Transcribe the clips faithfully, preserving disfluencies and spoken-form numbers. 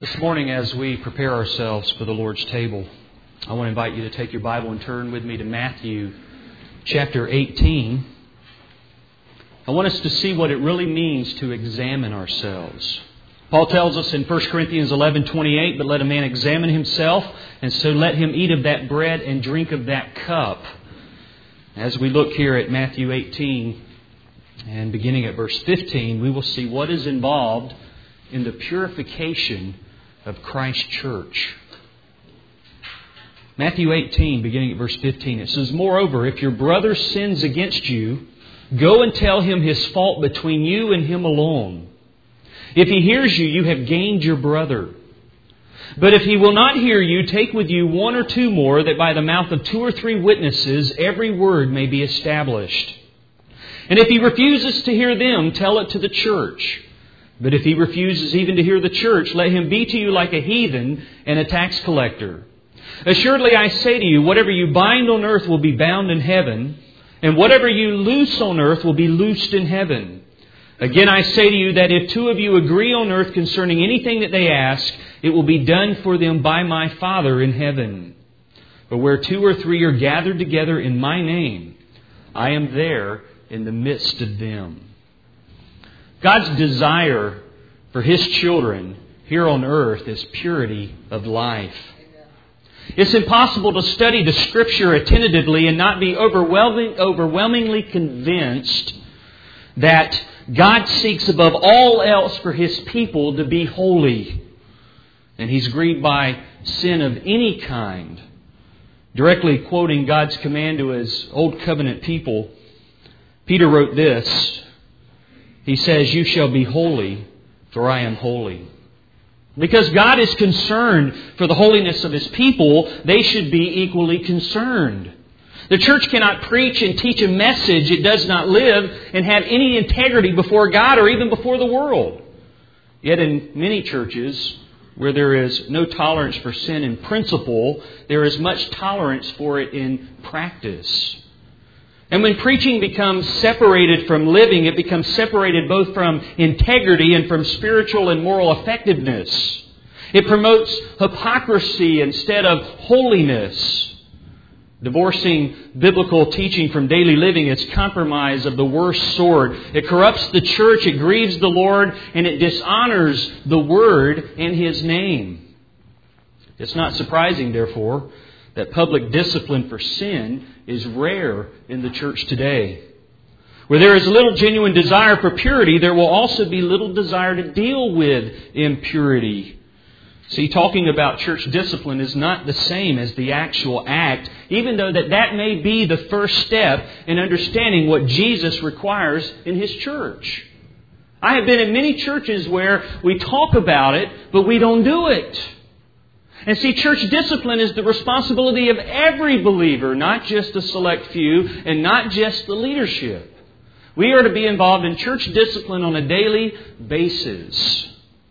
This morning, as we prepare ourselves for the Lord's table, I want to invite you to take your Bible and turn with me to Matthew chapter eighteen. I want us to see what it really means to examine ourselves. Paul tells us in First Corinthians eleven twenty-eight, "But let a man examine himself, and so let him eat of that bread and drink of that cup." As we look here at Matthew eighteen, and beginning at verse fifteen, we will see what is involved in the purification of Christ's church. Matthew eighteen, beginning at verse fifteen, it says, "Moreover, if your brother sins against you, go and tell him his fault between you and him alone. If he hears you, you have gained your brother. But if he will not hear you, take with you one or two more, that by the mouth of two or three witnesses every word may be established. And if he refuses to hear them, tell it to the church. But if he refuses even to hear the church, let him be to you like a heathen and a tax collector. Assuredly, I say to you, whatever you bind on earth will be bound in heaven, and whatever you loose on earth will be loosed in heaven. Again, I say to you that if two of you agree on earth concerning anything that they ask, it will be done for them by my Father in heaven. But where two or three are gathered together in my name, I am there in the midst of them." God's desire for His children here on earth is purity of life. It's impossible to study the Scripture attentively and not be overwhelming, overwhelmingly convinced that God seeks above all else for His people to be holy. And He's grieved by sin of any kind. Directly quoting God's command to His Old Covenant people, Peter wrote this. He says, "You shall be holy, for I am holy." Because God is concerned for the holiness of His people, they should be equally concerned. The church cannot preach and teach a message it does not live and have any integrity before God or even before the world. Yet in many churches, where there is no tolerance for sin in principle, there is much tolerance for it in practice. And when preaching becomes separated from living, it becomes separated both from integrity and from spiritual and moral effectiveness. It promotes hypocrisy instead of holiness. Divorcing biblical teaching from daily living is compromise of the worst sort. It corrupts the church, it grieves the Lord, and it dishonors the Word and His name. It's not surprising, therefore, that public discipline for sin is rare in the church today. Where there is little genuine desire for purity, there will also be little desire to deal with impurity. See, talking about church discipline is not the same as the actual act, even though that, that may be the first step in understanding what Jesus requires in His church. I have been in many churches where we talk about it, but we don't do it. And see, church discipline is the responsibility of every believer, not just a select few and not just the leadership. We are to be involved in church discipline on a daily basis.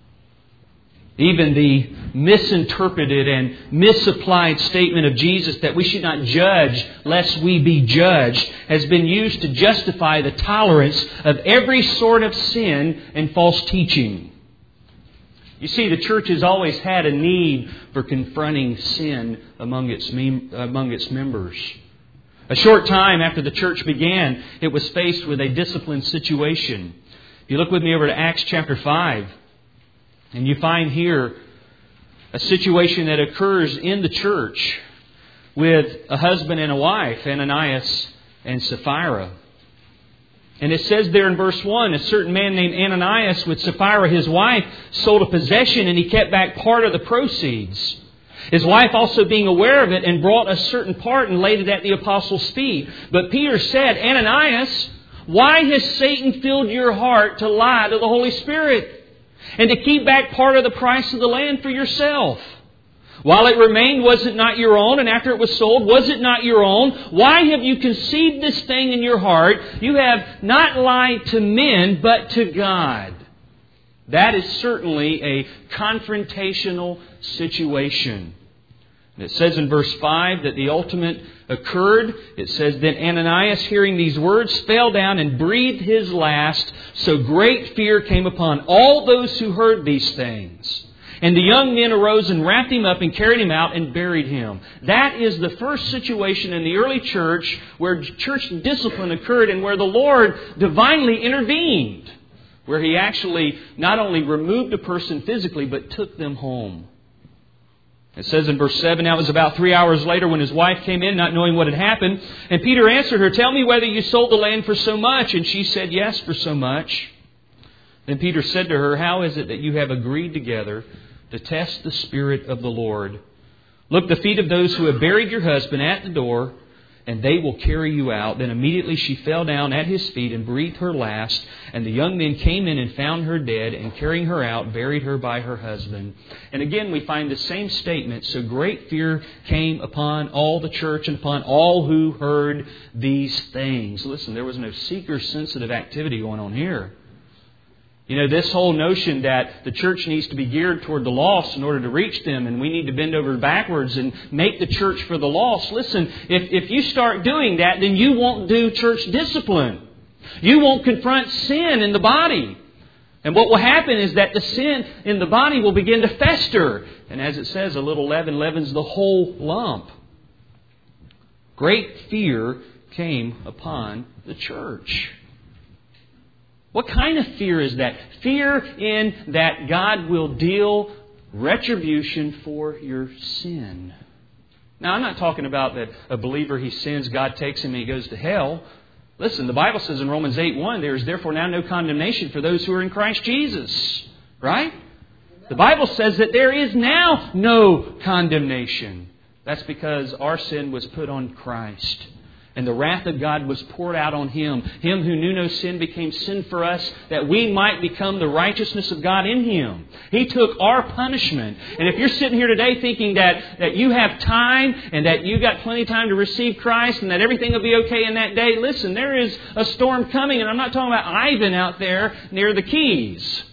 Even the misinterpreted and misapplied statement of Jesus that we should not judge lest we be judged has been used to justify the tolerance of every sort of sin and false teaching. You see, the church has always had a need for confronting sin among its mem- among its members. A short time after the church began, it was faced with a discipline situation. If you look with me over to Acts chapter five, and you find here a situation that occurs in the church with a husband and a wife, Ananias and Sapphira. And it says there in verse one, a certain man named Ananias with Sapphira, his wife, sold a possession and he kept back part of the proceeds. His wife also being aware of it and brought a certain part and laid it at the apostles' feet. But Peter said, "Ananias, why has Satan filled your heart to lie to the Holy Spirit and to keep back part of the price of the land for yourself? While it remained, was it not your own? And after it was sold, was it not your own? Why have you conceived this thing in your heart? You have not lied to men, but to God." That is certainly a confrontational situation. And it says in verse five that the ultimate occurred. It says, "Then Ananias, hearing these words, fell down and breathed his last. So great fear came upon all those who heard these things. And the young men arose and wrapped him up and carried him out and buried him. That is the first situation in the early church where church discipline occurred and where the Lord divinely intervened. Where He actually not only removed a person physically, but took them home. It says in verse seven, now it was about three hours later when his wife came in, not knowing what had happened. And Peter answered her, tell me whether you sold the land for so much. And she said, yes, for so much. Then Peter said to her, how is it that you have agreed together to test the Spirit of the Lord? Look, the feet of those who have buried your husband at the door, and they will carry you out. Then immediately she fell down at his feet and breathed her last. And the young men came in and found her dead, and carrying her out, buried her by her husband. And again, we find the same statement. So great fear came upon all the church and upon all who heard these things. Listen, there was no seeker-sensitive activity going on here. You know, this whole notion that the church needs to be geared toward the lost in order to reach them, and we need to bend over backwards and make the church for the lost. Listen, if, if you start doing that, then you won't do church discipline. You won't confront sin in the body. And what will happen is that the sin in the body will begin to fester. And as it says, a little leaven leavens the whole lump. Great fear came upon the church. What kind of fear is that? Fear in that God will deal retribution for your sin. Now, I'm not talking about that a believer, he sins, God takes him and he goes to hell. Listen, the Bible says in Romans eight one, there is therefore now no condemnation for those who are in Christ Jesus. Right? The Bible says that there is now no condemnation. That's because our sin was put on Christ. And the wrath of God was poured out on Him. Him who knew no sin became sin for us, that we might become the righteousness of God in Him. He took our punishment. And if you're sitting here today thinking that, that you have time and that you've got plenty of time to receive Christ and that everything will be okay in that day, listen, there is a storm coming. And I'm not talking about Ivan out there near the Keys.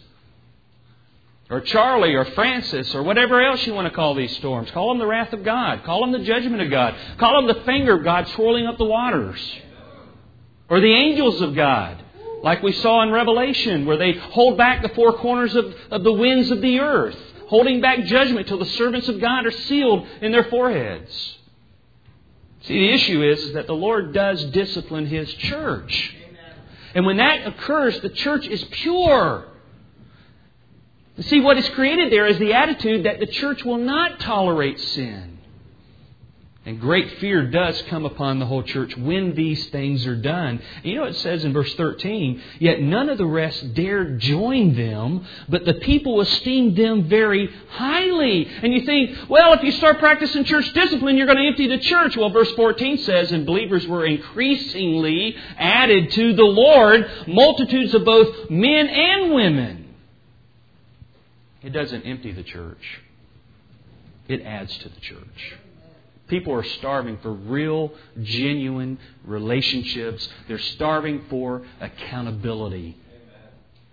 Or Charlie or Francis or whatever else you want to call these storms. Call them the wrath of God. Call them the judgment of God. Call them the finger of God swirling up the waters. Or the angels of God. Like we saw in Revelation where they hold back the four corners of, of the winds of the earth. Holding back judgment till the servants of God are sealed in their foreheads. See, the issue is, is that the Lord does discipline His church. And when that occurs, the church is pure. See, what is created there is the attitude that the church will not tolerate sin. And great fear does come upon the whole church when these things are done. And you know it says in verse thirteen, yet none of the rest dared join them, but the people esteemed them very highly. And you think, well, if you start practicing church discipline, you're going to empty the church. Well, verse fourteen says, and believers were increasingly added to the Lord, multitudes of both men and women. It doesn't empty the church. It adds to the church. People are starving for real, genuine relationships. They're starving for accountability. Amen.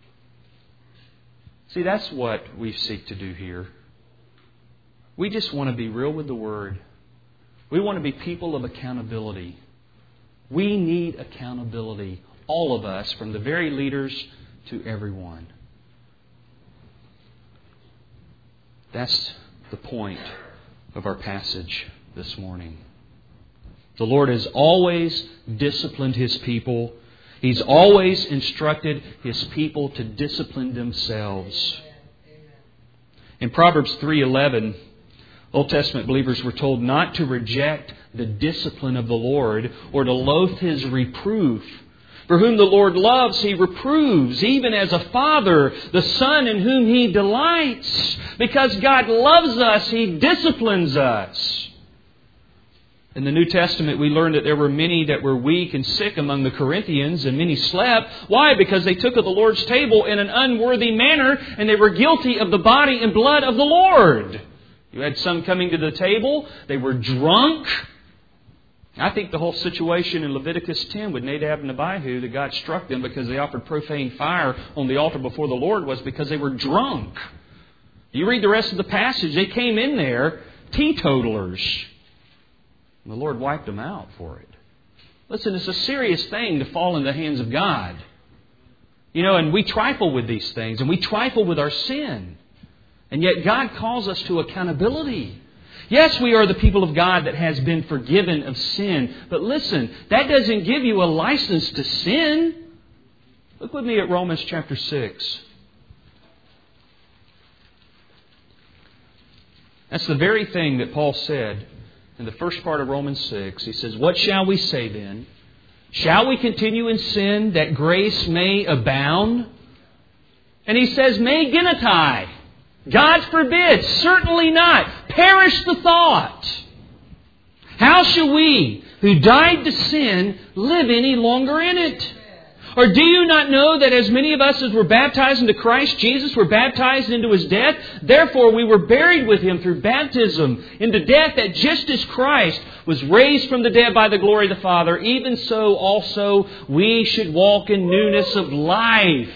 See, that's what we seek to do here. We just want to be real with the Word. We want to be people of accountability. We need accountability. All of us, from the very leaders to everyone. That's the point of our passage this morning. The Lord has always disciplined His people. He's always instructed His people to discipline themselves. In Proverbs three eleven, Old Testament believers were told not to reject the discipline of the Lord or to loathe His reproof. For whom the Lord loves, He reproves, even as a father, the son in whom He delights. Because God loves us, He disciplines us. In the New Testament, we learned that there were many that were weak and sick among the Corinthians, and many slept. Why? Because they took of the Lord's table in an unworthy manner, and they were guilty of the body and blood of the Lord. You had some coming to the table, they were drunk. I think the whole situation in Leviticus ten with Nadab and Abihu, that God struck them because they offered profane fire on the altar before the Lord, was because they were drunk. You read the rest of the passage, they came in there teetotalers. And the Lord wiped them out for it. Listen, it's a serious thing to fall in the hands of God. You know, and we trifle with these things, and we trifle with our sin. And yet God calls us to accountability. Yes, we are the people of God that has been forgiven of sin. But listen, that doesn't give you a license to sin. Look with me at Romans chapter six. That's the very thing that Paul said in the first part of Romans six. He says, "What shall we say then? Shall we continue in sin that grace may abound?" And he says, "Me genetai." God forbid, certainly not. Perish the thought. How shall we, who died to sin, live any longer in it? Or do you not know that as many of us as were baptized into Christ Jesus were baptized into His death? Therefore we were buried with Him through baptism into death, that just as Christ was raised from the dead by the glory of the Father, even so also we should walk in newness of life.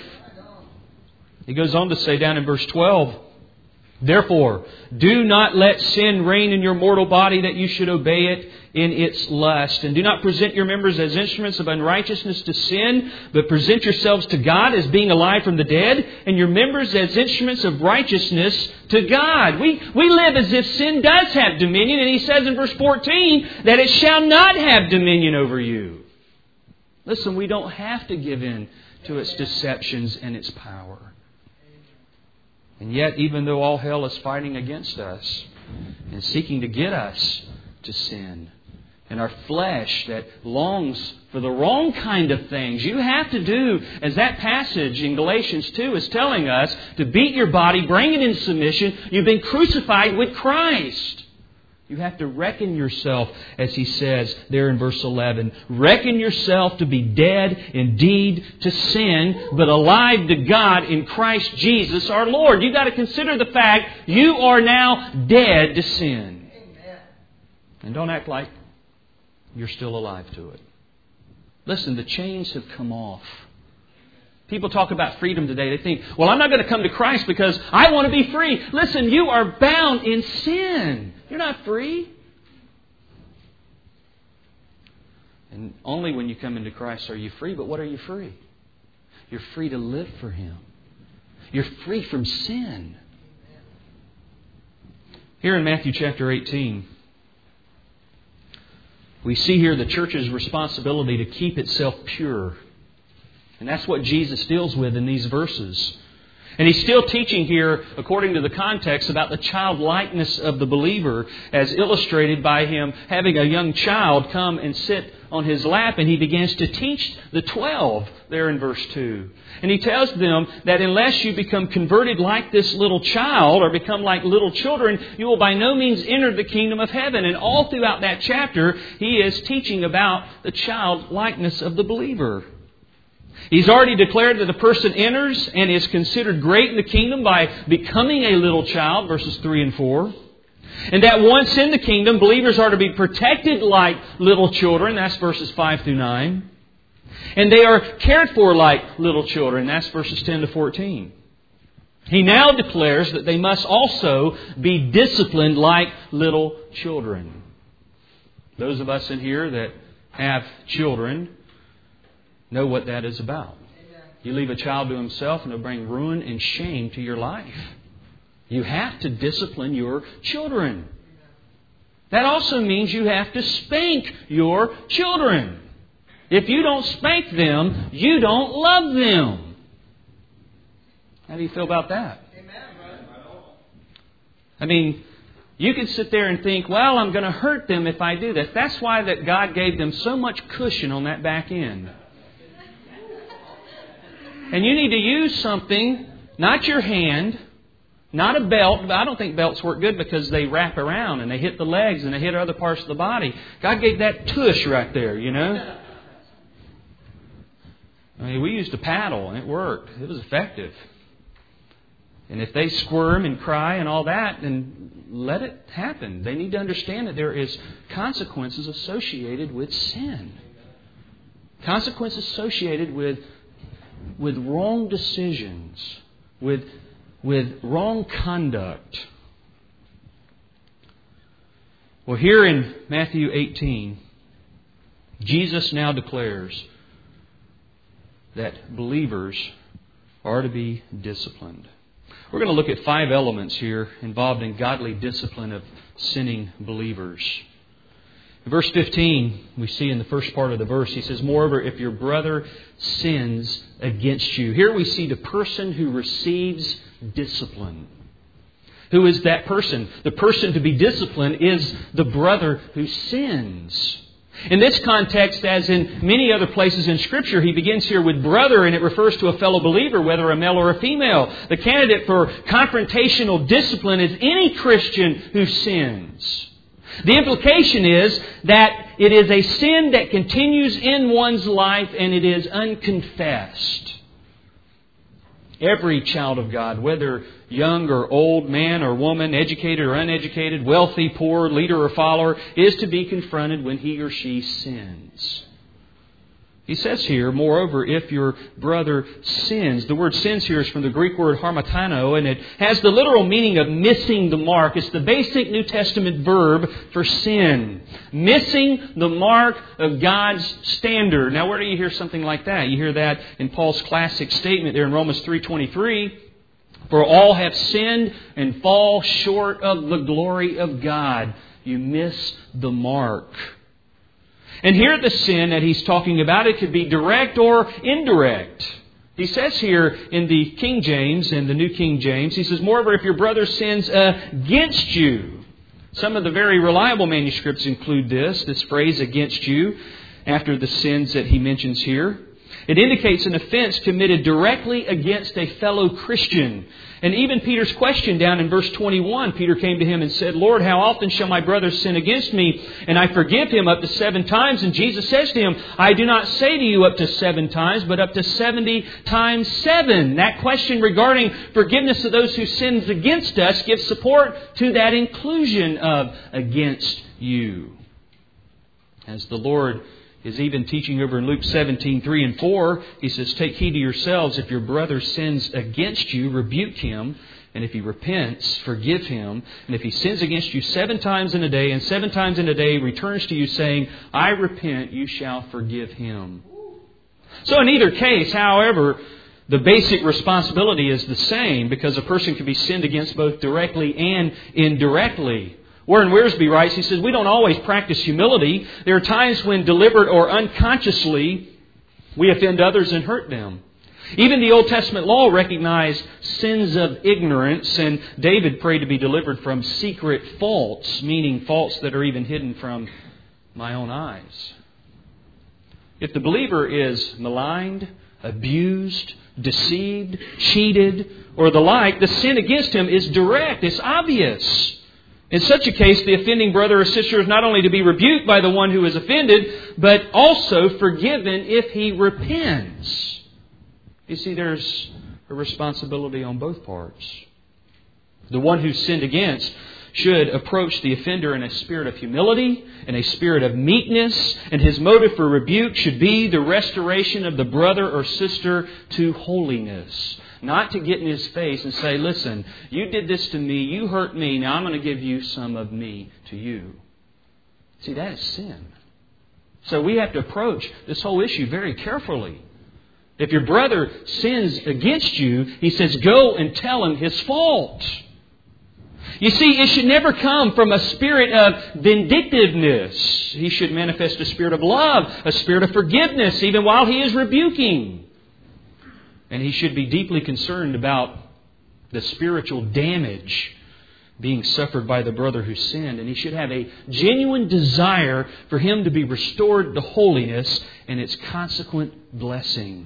He goes on to say down in verse twelve, "Therefore, do not let sin reign in your mortal body, that you should obey it in its lust. And do not present your members as instruments of unrighteousness to sin, but present yourselves to God as being alive from the dead, and your members as instruments of righteousness to God." We, we live as if sin does have dominion, and he says in verse fourteen that it shall not have dominion over you. Listen, we don't have to give in to its deceptions and its power. And yet, even though all hell is fighting against us and seeking to get us to sin, and our flesh that longs for the wrong kind of things, you have to do, as that passage in Galatians two is telling us, to beat your body, bring it in submission. You've been crucified with Christ. You have to reckon yourself, as he says there in verse eleven, reckon yourself to be dead indeed to sin, but alive to God in Christ Jesus our Lord. You've got to consider the fact you are now dead to sin. Amen. And don't act like you're still alive to it. Listen, the chains have come off. People talk about freedom today. They think, well, I'm not going to come to Christ because I want to be free. Listen, you are bound in sin. You're not free. And only when you come into Christ are you free. But what are you free? You're free to live for Him. You're free from sin. Here in Matthew chapter eighteen, we see here the church's responsibility to keep itself pure. And that's what Jesus deals with in these verses. And He's still teaching here, according to the context, about the childlikeness of the believer, as illustrated by Him having a young child come and sit on His lap, and He begins to teach the twelve there in verse two. And He tells them that unless you become converted like this little child, or become like little children, you will by no means enter the kingdom of heaven. And all throughout that chapter, He is teaching about the childlikeness of the believer. He's already declared that a person enters and is considered great in the kingdom by becoming a little child, verses three and four. And that once in the kingdom, believers are to be protected like little children, that's verses five through nine. And they are cared for like little children, that's verses ten to fourteen. He now declares that they must also be disciplined like little children. Those of us in here that have children know what that is about. You leave a child to himself and it'll bring ruin and shame to your life. You have to discipline your children. That also means you have to spank your children. If you don't spank them, you don't love them. How do you feel about that? I mean, you can sit there and think, well, I'm going to hurt them if I do this. That's why that God gave them so much cushion on that back end. And you need to use something, not your hand, not a belt. But I don't think belts work good because they wrap around and they hit the legs and they hit other parts of the body. God gave that tush right there, you know. I mean, we used a paddle and it worked. It was effective. And if they squirm and cry and all that, then let it happen. They need to understand that there is consequences associated with sin. Consequences associated with with wrong decisions, with, with wrong conduct. Well, here in Matthew eighteen, Jesus now declares that believers are to be disciplined. We're going to look at five elements here involved in godly discipline of sinning believers. In verse fifteen, we see in the first part of the verse, he says, moreover, if your brother sins against you. Here we see the person who receives discipline. Who is that person? The person to be disciplined is the brother who sins. In this context, as in many other places in Scripture, he begins here with brother, and it refers to a fellow believer, whether a male or a female. The candidate for confrontational discipline is any Christian who sins. The implication is that it is a sin that continues in one's life and it is unconfessed. Every child of God, whether young or old, man or woman, educated or uneducated, wealthy, poor, leader or follower, is to be confronted when he or she sins. He says here, moreover, if your brother sins. The word sins here is from the Greek word harmatano, and it has the literal meaning of missing the mark. It's the basic New Testament verb for sin. Missing the mark of God's standard. Now, where do you hear something like that? You hear that in Paul's classic statement there in Romans three twenty-three. For all have sinned and fall short of the glory of God. You miss the mark. And here the sin that he's talking about, it could be direct or indirect. He says here in the King James, in the New King James, he says, moreover, if your brother sins against you. Some of the very reliable manuscripts include this, this phrase, against you, after the sins that he mentions here. It indicates an offense committed directly against a fellow Christian. And even Peter's question down in verse twenty-one, Peter came to him and said, Lord, how often shall my brother sin against me, and I forgive him up to seven times? And Jesus says to him, I do not say to you up to seven times, but up to seventy times seven. That question regarding forgiveness of those who sins against us gives support to that inclusion of against you. As the Lord is even teaching over in Luke seventeen, three and four. He says, take heed to yourselves. If your brother sins against you, rebuke him. And if he repents, forgive him. And if he sins against you seven times in a day, and seven times in a day returns to you saying, I repent, you shall forgive him. So in either case, however, the basic responsibility is the same, because a person can be sinned against both directly and indirectly. Warren Wiersbe writes, he says, we don't always practice humility. There are times when deliberate or unconsciously we offend others and hurt them. Even the Old Testament law recognized sins of ignorance, and David prayed to be delivered from secret faults, meaning faults that are even hidden from my own eyes. If the believer is maligned, abused, deceived, cheated, or the like, the sin against him is direct, it's obvious. In such a case, the offending brother or sister is not only to be rebuked by the one who is offended, but also forgiven if he repents. You see, there's a responsibility on both parts. The one who's sinned against should approach the offender in a spirit of humility, in a spirit of meekness, and his motive for rebuke should be the restoration of the brother or sister to holiness. Not to get in his face and say, listen, you did this to me, you hurt me, now I'm going to give you some of me to you. See, that is sin. So we have to approach this whole issue very carefully. If your brother sins against you, he says, go and tell him his fault. You see, it should never come from a spirit of vindictiveness. He should manifest a spirit of love, a spirit of forgiveness, even while he is rebuking. And he should be deeply concerned about the spiritual damage being suffered by the brother who sinned. And he should have a genuine desire for him to be restored to holiness and its consequent blessing.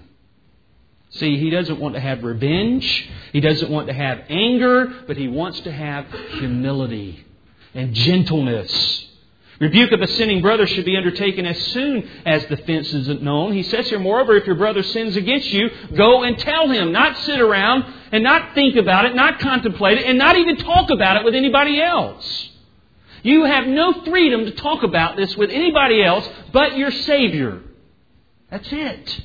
See, he doesn't want to have revenge. He doesn't want to have anger, but he wants to have humility and gentleness. Rebuke of a sinning brother should be undertaken as soon as the offense is known. He says here, moreover, if your brother sins against you, go and tell him. Not sit around and not think about it, not contemplate it, and not even talk about it with anybody else. You have no freedom to talk about this with anybody else but your Savior. That's it.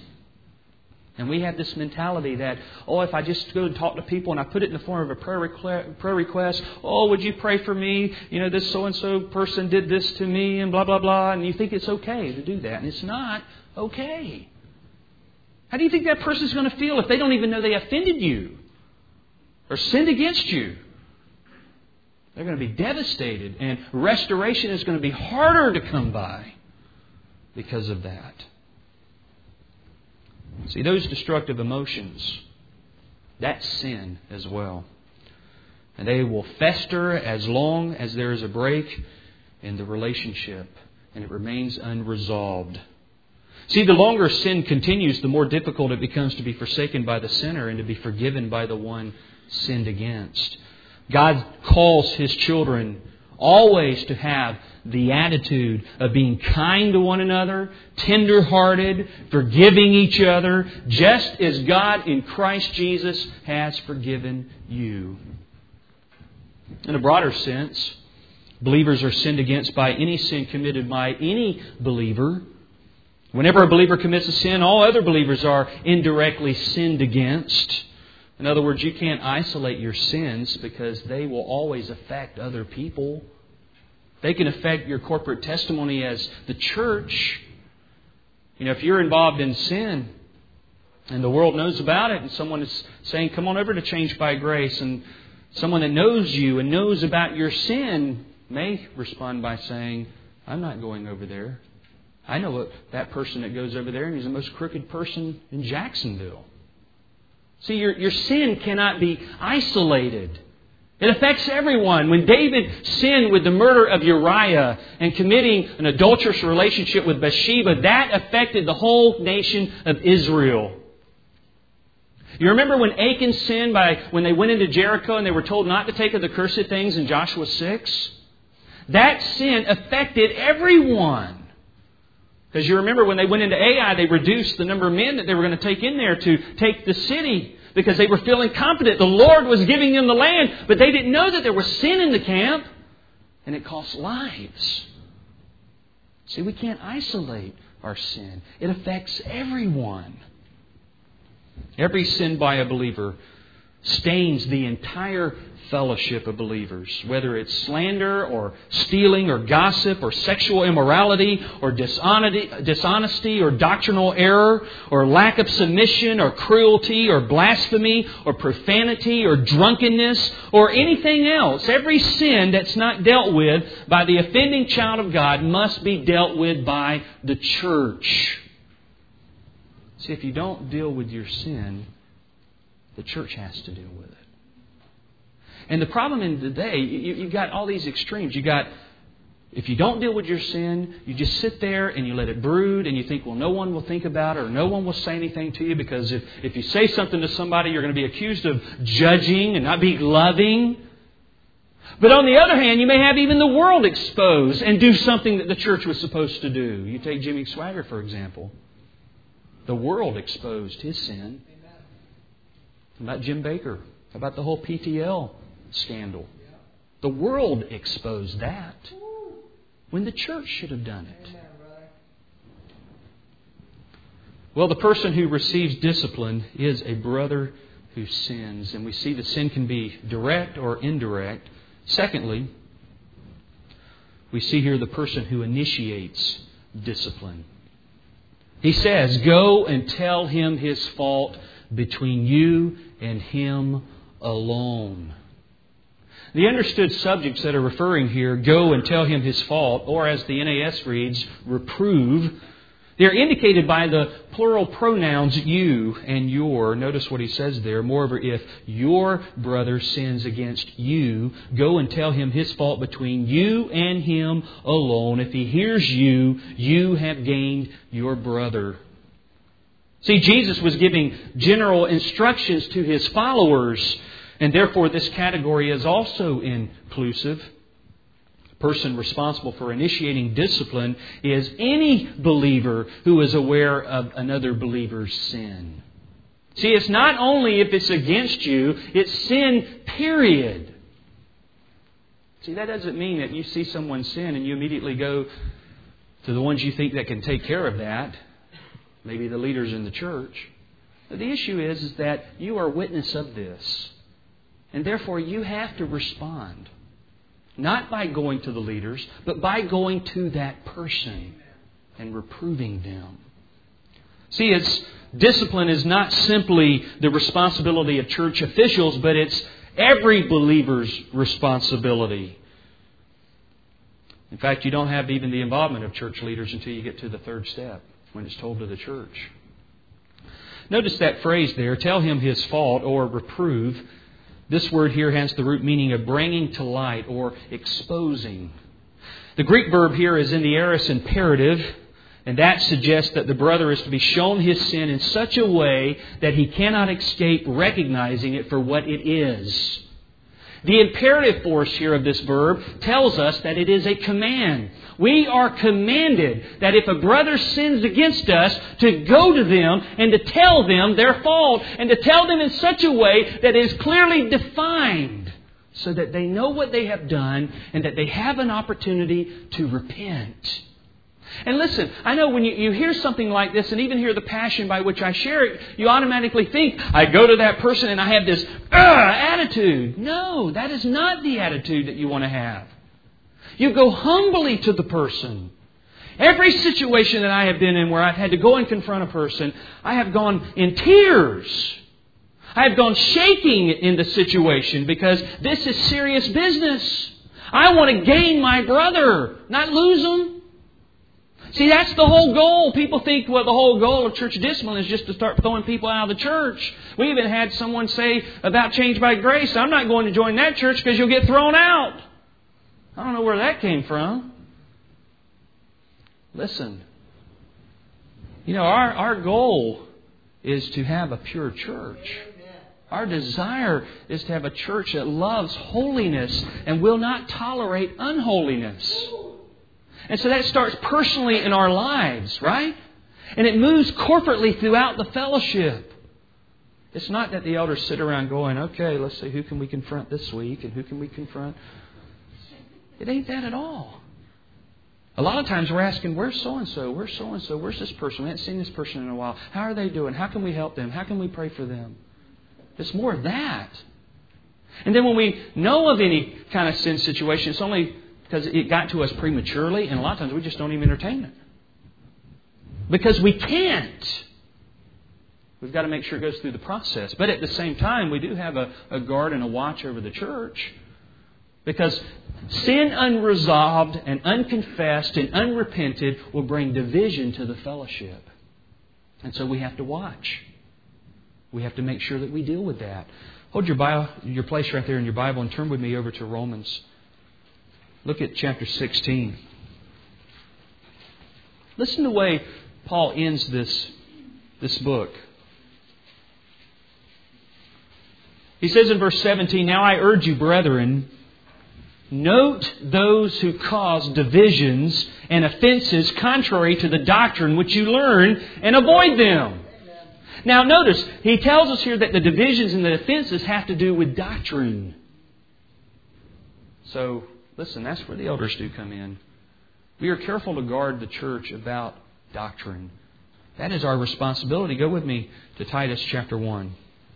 And we have this mentality that, oh, if I just go and talk to people and I put it in the form of a prayer request, prayer request, oh, would you pray for me? You know, this so-and-so person did this to me and blah, blah, blah. And you think it's okay to do that. And it's not okay. How do you think that person's going to feel if they don't even know they offended you? or sinned against you, they're going to be devastated, and restoration is going to be harder to come by because of that. See, those destructive emotions, that's sin as well. And they will fester as long as there is a break in the relationship and it remains unresolved. See, the longer sin continues, the more difficult it becomes to be forsaken by the sinner and to be forgiven by the one sinned against. God calls His children always to have the attitude of being kind to one another, tender-hearted, forgiving each other, just as God in Christ Jesus has forgiven you. In a broader sense, believers are sinned against by any sin committed by any believer. Whenever a believer commits a sin, all other believers are indirectly sinned against. In other words, you can't isolate your sins because they will always affect other people. They can affect your corporate testimony as the church. You know, if you're involved in sin and the world knows about it and someone is saying, come on over to Change by Grace, and someone that knows you and knows about your sin may respond by saying, I'm not going over there. I know that person that goes over there, and he's the most crooked person in Jacksonville. See, your, your sin cannot be isolated. It affects everyone. When David sinned with the murder of Uriah and committing an adulterous relationship with Bathsheba, that affected the whole nation of Israel. You remember when Achan sinned by when they went into Jericho and they were told not to take of the cursed things in Joshua six? That sin affected everyone. Because you remember when they went into Ai, they reduced the number of men that they were going to take in there to take the city because they were feeling confident the Lord was giving them the land. But they didn't know that there was sin in the camp, and it cost lives. See, we can't isolate our sin. It affects everyone. Every sin by a believer stains the entire fellowship of believers, whether it's slander or stealing or gossip or sexual immorality or dishonesty, dishonesty or doctrinal error or lack of submission or cruelty or blasphemy or profanity or drunkenness or anything else. Every sin that's not dealt with by the offending child of God must be dealt with by the church. See, if you don't deal with your sin, the church has to deal with it. And the problem in today, you, you've got all these extremes. You got, if you don't deal with your sin, you just sit there and you let it brood and you think, well, no one will think about it or no one will say anything to you because if, if you say something to somebody, you're going to be accused of judging and not being loving. But on the other hand, you may have even the world exposed and do something that the church was supposed to do. You take Jimmy Swaggart, for example. The world exposed his sin. How about Jim Baker? How about the whole P T L scandal? The world exposed that when the church should have done it. Well, the person who receives discipline is a brother who sins. And we see that sin can be direct or indirect. Secondly, we see here the person who initiates discipline. He says, go and tell him his fault between you and him alone. The understood subjects that are referring here, go and tell him his fault, or as the N A S reads, reprove, they're indicated by the plural pronouns you and your. Notice what he says there. Moreover, if your brother sins against you, go and tell him his fault between you and him alone. If he hears you, you have gained your brother. See, Jesus was giving general instructions to His followers, and therefore this category is also inclusive. The person responsible for initiating discipline is any believer who is aware of another believer's sin. See, it's not only if it's against you, it's sin, period. See, that doesn't mean that you see someone sin and you immediately go to the ones you think that can take care of that. Maybe the leaders in the church. But the issue is, is that you are witness of this. And therefore you have to respond. Not by going to the leaders, but by going to that person and reproving them. See, it's, discipline is not simply the responsibility of church officials, but it's every believer's responsibility. In fact, you don't have even the involvement of church leaders until you get to the third step, when it's told to the church. Notice that phrase there, tell him his fault or reprove. This word here has the root meaning of bringing to light or exposing. The Greek verb here is in the aorist imperative, and that suggests that the brother is to be shown his sin in such a way that he cannot escape recognizing it for what it is. The imperative force here of this verb tells us that it is a command. We are commanded that if a brother sins against us, to go to them and to tell them their fault, and to tell them in such a way that it is clearly defined so that they know what they have done and that they have an opportunity to repent. And listen, I know when you, you hear something like this and even hear the passion by which I share it, you automatically think, I go to that person and I have this uh, attitude. No, that is not the attitude that you want to have. You go humbly to the person. Every situation that I have been in where I've had to go and confront a person, I have gone in tears. I have gone shaking in the situation because this is serious business. I want to gain my brother, not lose him. See, that's the whole goal. People think, well, the whole goal of church discipline is just to start throwing people out of the church. We even had someone say about Change by Grace, I'm not going to join that church because you'll get thrown out. I don't know where that came from. Listen, you know, our, our goal is to have a pure church. Our desire is to have a church that loves holiness and will not tolerate unholiness. And so that starts personally in our lives, right? And it moves corporately throughout the fellowship. It's not that the elders sit around going, okay, let's see, who can we confront this week and who can we confront? It ain't that at all. A lot of times we're asking, where's so-and-so? Where's so-and-so? Where's this person? We haven't seen this person in a while. How are they doing? How can we help them? How can we pray for them? It's more of that. And then when we know of any kind of sin situation, it's only because it got to us prematurely, and a lot of times we just don't even entertain it. Because we can't. We've got to make sure it goes through the process. But at the same time, we do have a, a guard and a watch over the church. Because sin unresolved and unconfessed and unrepented will bring division to the fellowship. And so we have to watch. We have to make sure that we deal with that. Hold your, Bible, your place right there in your Bible and turn with me over to Romans. Look at chapter sixteen. Listen to the way Paul ends this, this book. He says in verse seventeen, now I urge you, brethren, note those who cause divisions and offenses contrary to the doctrine which you learn, and avoid them. Now notice, he tells us here that the divisions and the offenses have to do with doctrine. So, listen, that's where the elders do come in. We are careful to guard the church about doctrine. That is our responsibility. Go with me to Titus chapter one.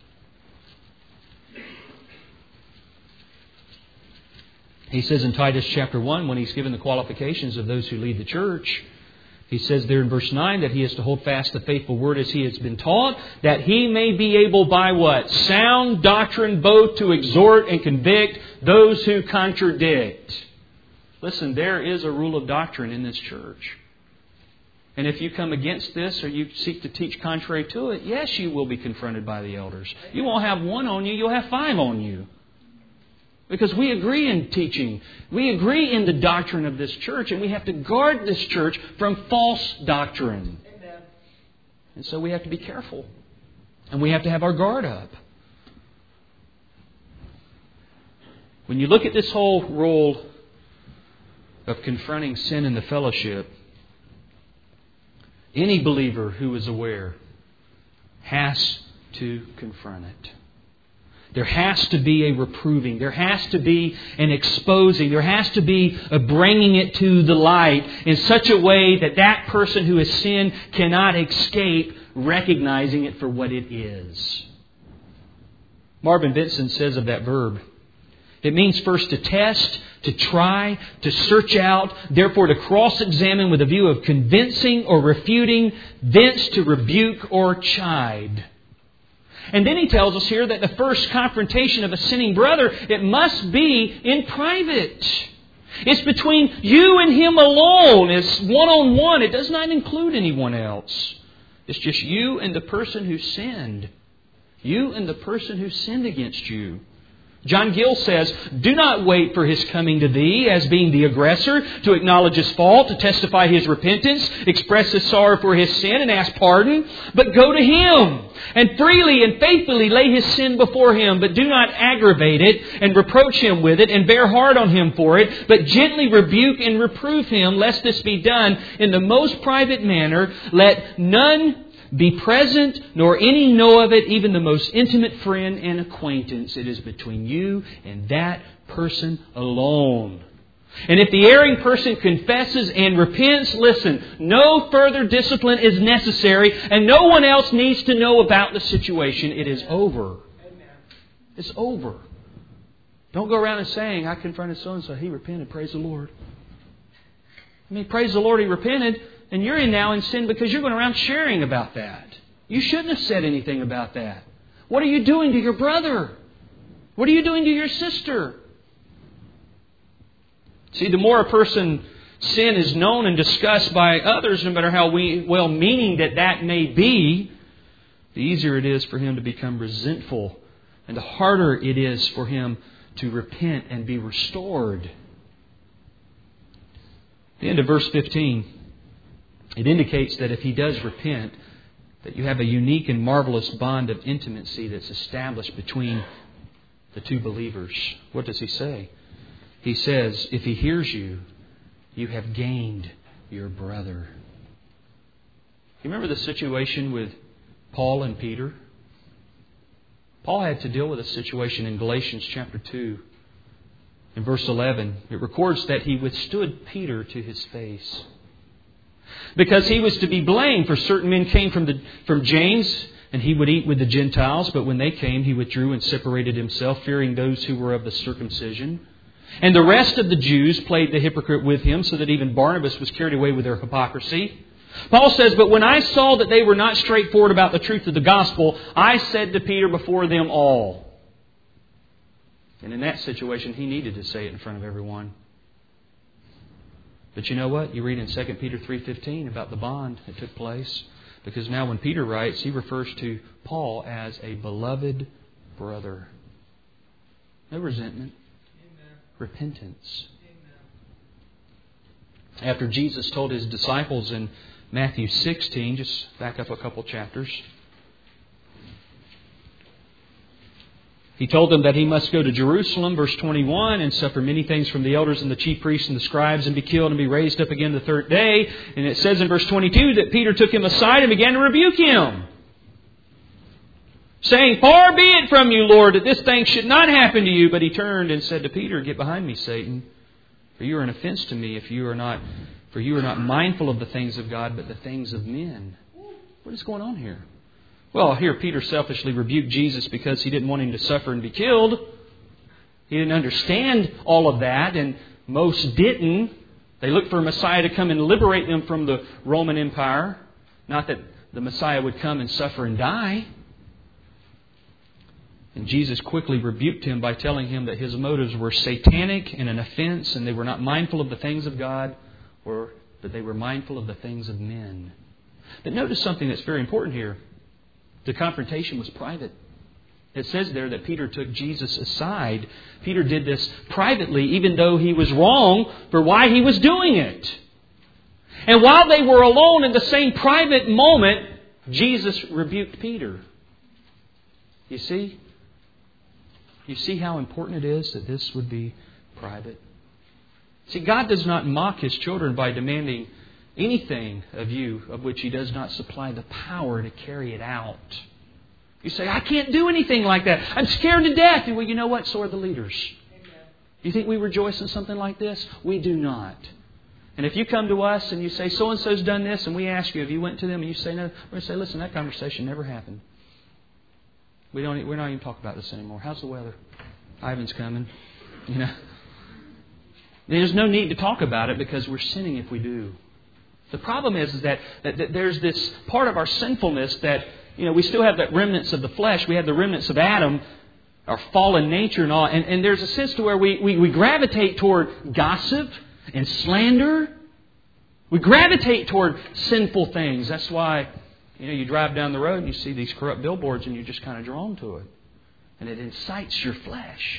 He says in Titus chapter one, when he's given the qualifications of those who lead the church, he says there in verse nine that he is to hold fast the faithful word as he has been taught, that he may be able by what? Sound doctrine both to exhort and convict those who contradict. Listen, there is a rule of doctrine in this church. And if you come against this or you seek to teach contrary to it, yes, you will be confronted by the elders. You won't have one on you, you'll have five on you. Because we agree in teaching. We agree in the doctrine of this church. And we have to guard this church from false doctrine. Amen. And so we have to be careful. And we have to have our guard up. When you look at this whole role of confronting sin in the fellowship, any believer who is aware has to confront it. There has to be a reproving. There has to be an exposing. There has to be a bringing it to the light in such a way that that person who has sinned cannot escape recognizing it for what it is. Marvin Vincent says of that verb, it means first to test, to try, to search out, therefore to cross-examine with a view of convincing or refuting, thence to rebuke or chide. And then he tells us here that the first confrontation of a sinning brother, it must be in private. It's between you and him alone. It's one-on-one. It does not include anyone else. It's just you and the person who sinned. You and the person who sinned against you. John Gill says, "Do not wait for his coming to thee as being the aggressor, to acknowledge his fault, to testify his repentance, express his sorrow for his sin, and ask pardon. But go to him, and freely and faithfully lay his sin before him. But do not aggravate it, and reproach him with it, and bear hard on him for it. But gently rebuke and reprove him, lest this be done in the most private manner. Let none be present, nor any know of it, even the most intimate friend and acquaintance. It is between you and that person alone." And if the erring person confesses and repents, listen, no further discipline is necessary, and no one else needs to know about the situation. It is over. It's over. Don't go around and saying, "I confronted so-and-so, he repented, praise the Lord." I mean, praise the Lord, he repented. And you're in now in sin because you're going around sharing about that. You shouldn't have said anything about that. What are you doing to your brother? What are you doing to your sister? See, the more a person's sin is known and discussed by others, no matter how we, well-meaning that that may be, the easier it is for him to become resentful, and the harder it is for him to repent and be restored. The end of verse fifteen. It indicates that if he does repent, that you have a unique and marvelous bond of intimacy that's established between the two believers. What does he say? He says, if he hears you, you have gained your brother. You remember the situation with Paul and Peter? Paul had to deal with a situation in Galatians chapter two. In verse eleven, it records that he withstood Peter to his face, because he was to be blamed, for certain men came from the from James, and he would eat with the Gentiles. But when they came, he withdrew and separated himself, fearing those who were of the circumcision. And the rest of the Jews played the hypocrite with him, so that even Barnabas was carried away with their hypocrisy. Paul says, "But when I saw that they were not straightforward about the truth of the gospel, I said to Peter before them all." And in that situation, he needed to say it in front of everyone. But you know what? You read in Second Peter three fifteen about the bond that took place. Because now when Peter writes, he refers to Paul as a beloved brother. No resentment. Amen. Repentance. Amen. After Jesus told His disciples in Matthew sixteen, just back up a couple chapters, He told them that He must go to Jerusalem, verse twenty-one, and suffer many things from the elders and the chief priests and the scribes, and be killed and be raised up again the third day. And it says in verse twenty-two that Peter took him aside and began to rebuke him, saying, "Far be it from you, Lord, that this thing should not happen to you." But he turned and said to Peter, "Get behind me, Satan, for you are an offense to me, if you are not, for you are not mindful of the things of God, but the things of men." What is going on here? Well, here Peter selfishly rebuked Jesus because he didn't want him to suffer and be killed. He didn't understand all of that, and most didn't. They looked for a Messiah to come and liberate them from the Roman Empire. Not that the Messiah would come and suffer and die. And Jesus quickly rebuked him by telling him that his motives were satanic and an offense, and they were not mindful of the things of God, or that they were mindful of the things of men. But notice something that's very important here. The confrontation was private. It says there that Peter took Jesus aside. Peter did this privately, even though he was wrong for why he was doing it. And while they were alone in the same private moment, Jesus rebuked Peter. You see? You see how important it is that this would be private? See, God does not mock His children by demanding anything of you of which He does not supply the power to carry it out. You say, "I can't do anything like that. I'm scared to death." And well, you know what? So are the leaders. Amen. You think we rejoice in something like this? We do not. And if you come to us and you say, "So-and-so's done this," and we ask you, if you went to them and you say no, we're going to say, "Listen, that conversation never happened. We don't, we're not even talking about this anymore. How's the weather? Ivan's coming." You know, there's no need to talk about it because we're sinning if we do. The problem is, is that, that, that there's this part of our sinfulness that you know, we still have the remnants of the flesh. We have the remnants of Adam, our fallen nature and all. And, and there's a sense to where we, we, we gravitate toward gossip and slander. We gravitate toward sinful things. That's why, you know, you drive down the road and you see these corrupt billboards and you're just kind of drawn to it. And it incites your flesh.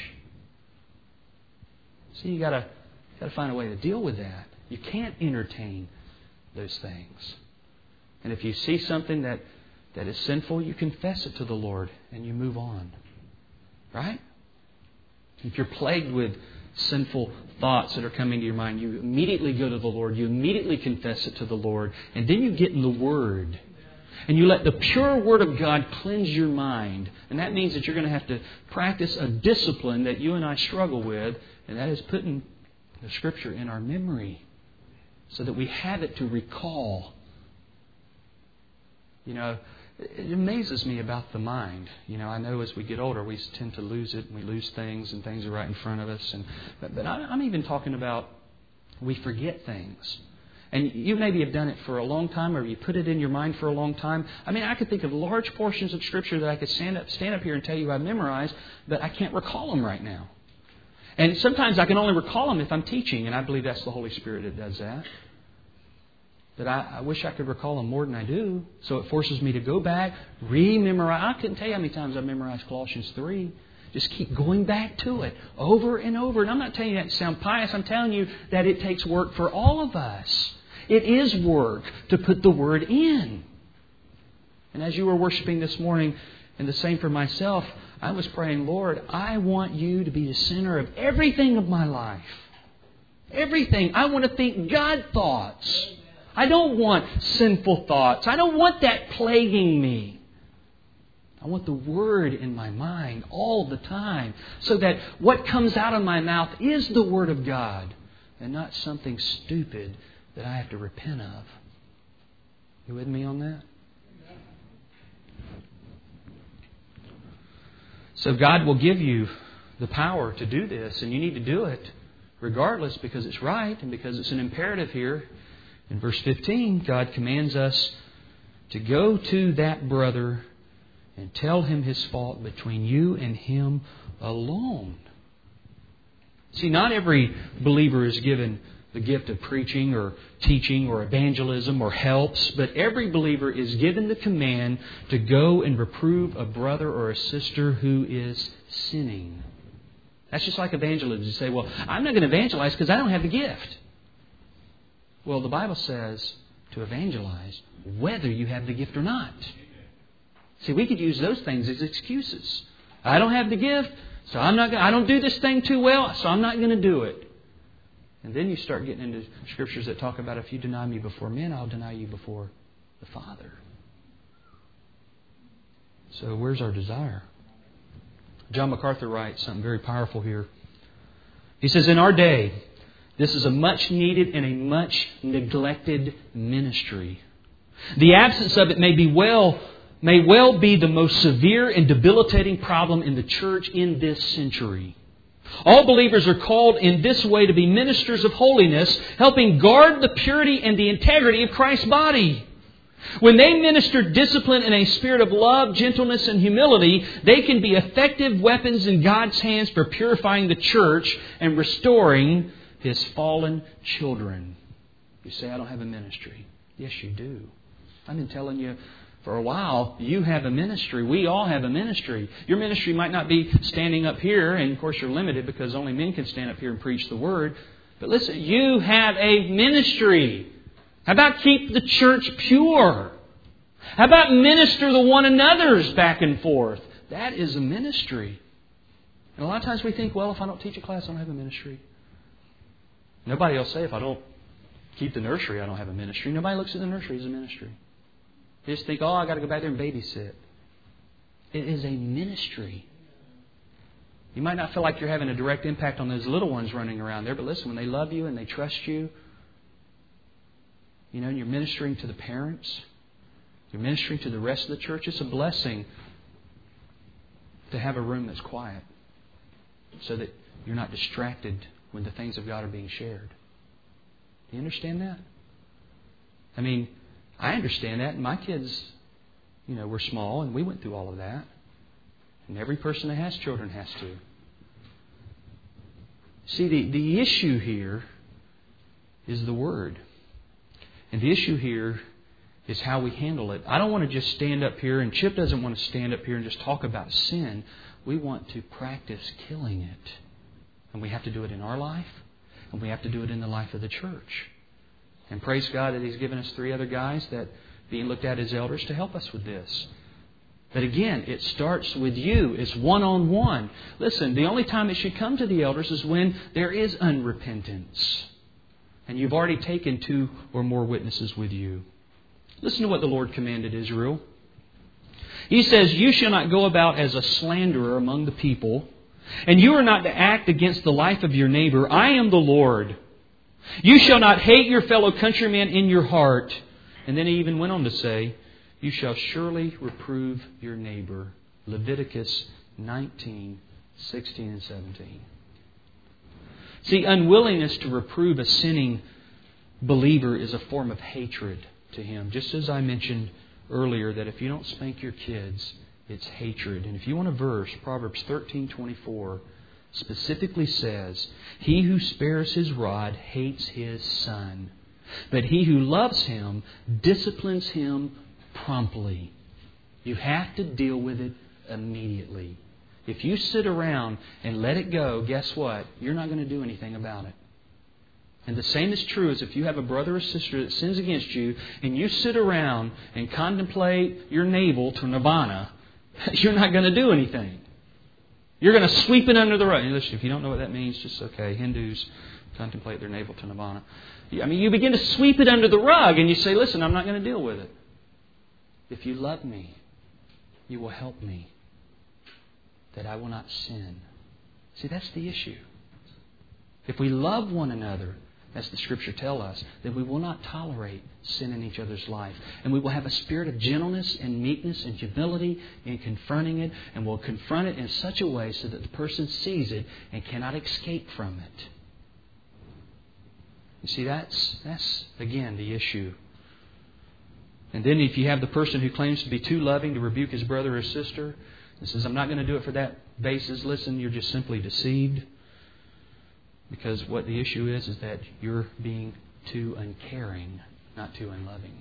See, you gotta gotta find a way to deal with that. You can't entertain those things. And if you see something that, that is sinful, you confess it to the Lord and you move on. Right? If you're plagued with sinful thoughts that are coming to your mind, you immediately go to the Lord. You immediately confess it to the Lord. And then you get in the Word. And you let the pure Word of God cleanse your mind. And that means that you're going to have to practice a discipline that you and I struggle with. And that is putting the Scripture in our memory so that we have it to recall. You know, it amazes me about the mind. You know, I know as we get older, we tend to lose it, and we lose things, and things are right in front of us. And But, but I'm even talking about we forget things. And you maybe have done it for a long time, or you put it in your mind for a long time. I mean, I could think of large portions of Scripture that I could stand up, stand up here and tell you I've memorized, but I can't recall them right now. And sometimes I can only recall them if I'm teaching, and I believe that's the Holy Spirit that does that. But I, I wish I could recall them more than I do. So it forces me to go back, re-memorize. I couldn't tell you how many times I've memorized Colossians three. Just keep going back to it over and over. And I'm not telling you that to sound pious. I'm telling you that it takes work for all of us. It is work to put the Word in. And as you were worshiping this morning, and the same for myself, I was praying, Lord, I want You to be the center of everything of my life. Everything. I want to think God thoughts. I don't want sinful thoughts. I don't want that plaguing me. I want the Word in my mind all the time, so that what comes out of my mouth is the Word of God and not something stupid that I have to repent of. You with me on that? So God will give you the power to do this, and you need to do it regardless, because it's right and because it's an imperative here. In verse fifteen, God commands us to go to that brother and tell him his fault between you and him alone. See, not every believer is given the gift of preaching or teaching or evangelism or helps, but every believer is given the command to go and reprove a brother or a sister who is sinning. That's just like evangelism. You say, well, I'm not going to evangelize because I don't have the gift. Well, the Bible says to evangelize whether you have the gift or not. See, we could use those things as excuses. I don't have the gift, so I'm not. I don't do this thing too well, so I'm not going to do it. And then you start getting into scriptures that talk about, if you deny me before men, I'll deny you before the Father. So where's our desire? John MacArthur writes something very powerful here. He says, in our day, this is a much needed and a much neglected ministry. The absence of it may be well, may well be the most severe and debilitating problem in the church in this century. All believers are called in this way to be ministers of holiness, helping guard the purity and the integrity of Christ's body. When they minister discipline in a spirit of love, gentleness, and humility, they can be effective weapons in God's hands for purifying the church and restoring His fallen children. You say, I don't have a ministry. Yes, you do. I've been telling you for a while, you have a ministry. We all have a ministry. Your ministry might not be standing up here, and of course you're limited because only men can stand up here and preach the Word. But listen, you have a ministry. How about keep the church pure? How about minister the one another's back and forth? That is a ministry. And a lot of times we think, well, if I don't teach a class, I don't have a ministry. Nobody will say, if I don't keep the nursery, I don't have a ministry. Nobody looks at the nursery as a ministry. They just think, oh, I got to go back there and babysit. It is a ministry. You might not feel like you're having a direct impact on those little ones running around there, but listen, when they love you and they trust you, you know, and you're ministering to the parents, you're ministering to the rest of the church, it's a blessing to have a room that's quiet so that you're not distracted when the things of God are being shared. Do you understand that? I mean, I understand that. And my kids, you know, we're small and we went through all of that. And every person that has children has to. See, the, the issue here is the Word. And the issue here is how we handle it. I don't want to just stand up here, and Chip doesn't want to stand up here and just talk about sin. We want to practice killing it. And we have to do it in our life, and we have to do it in the life of the church. And praise God that He's given us three other guys that being looked at as elders to help us with this. But again, it starts with you. It's one-on-one. Listen, the only time it should come to the elders is when there is unrepentance. And you've already taken two or more witnesses with you. Listen to what the Lord commanded Israel. He says, "You shall not go about as a slanderer among the people, and you are not to act against the life of your neighbor. I am the Lord. You shall not hate your fellow countrymen in your heart." And then He even went on to say, "You shall surely reprove your neighbor." Leviticus nineteen, sixteen and seventeen. See, unwillingness to reprove a sinning believer is a form of hatred to him. Just as I mentioned earlier that if you don't spank your kids, it's hatred. And if you want a verse, Proverbs thirteen twenty-four specifically says, "He who spares his rod hates his son, but he who loves him disciplines him promptly." You have to deal with it immediately. If you sit around and let it go, guess what? You're not going to do anything about it. And the same is true as if you have a brother or sister that sins against you and you sit around and contemplate your navel to nirvana, you're not going to do anything. You're going to sweep it under the rug. Listen, if you don't know what that means, just okay. Hindus contemplate their navel to nirvana. I mean, you begin to sweep it under the rug and you say, "Listen, I'm not going to deal with it. If you love me, you will help me, that I will not sin." See, that's the issue. If we love one another, as the Scripture tells us, then we will not tolerate sin in each other's life. And we will have a spirit of gentleness and meekness and humility in confronting it. And we'll confront it in such a way so that the person sees it and cannot escape from it. You see, that's, that's again, the issue. And then if you have the person who claims to be too loving to rebuke his brother or sister and says, "I'm not going to do it for that basis," listen, you're just simply deceived. Because what the issue is, is that you're being too uncaring, not too unloving.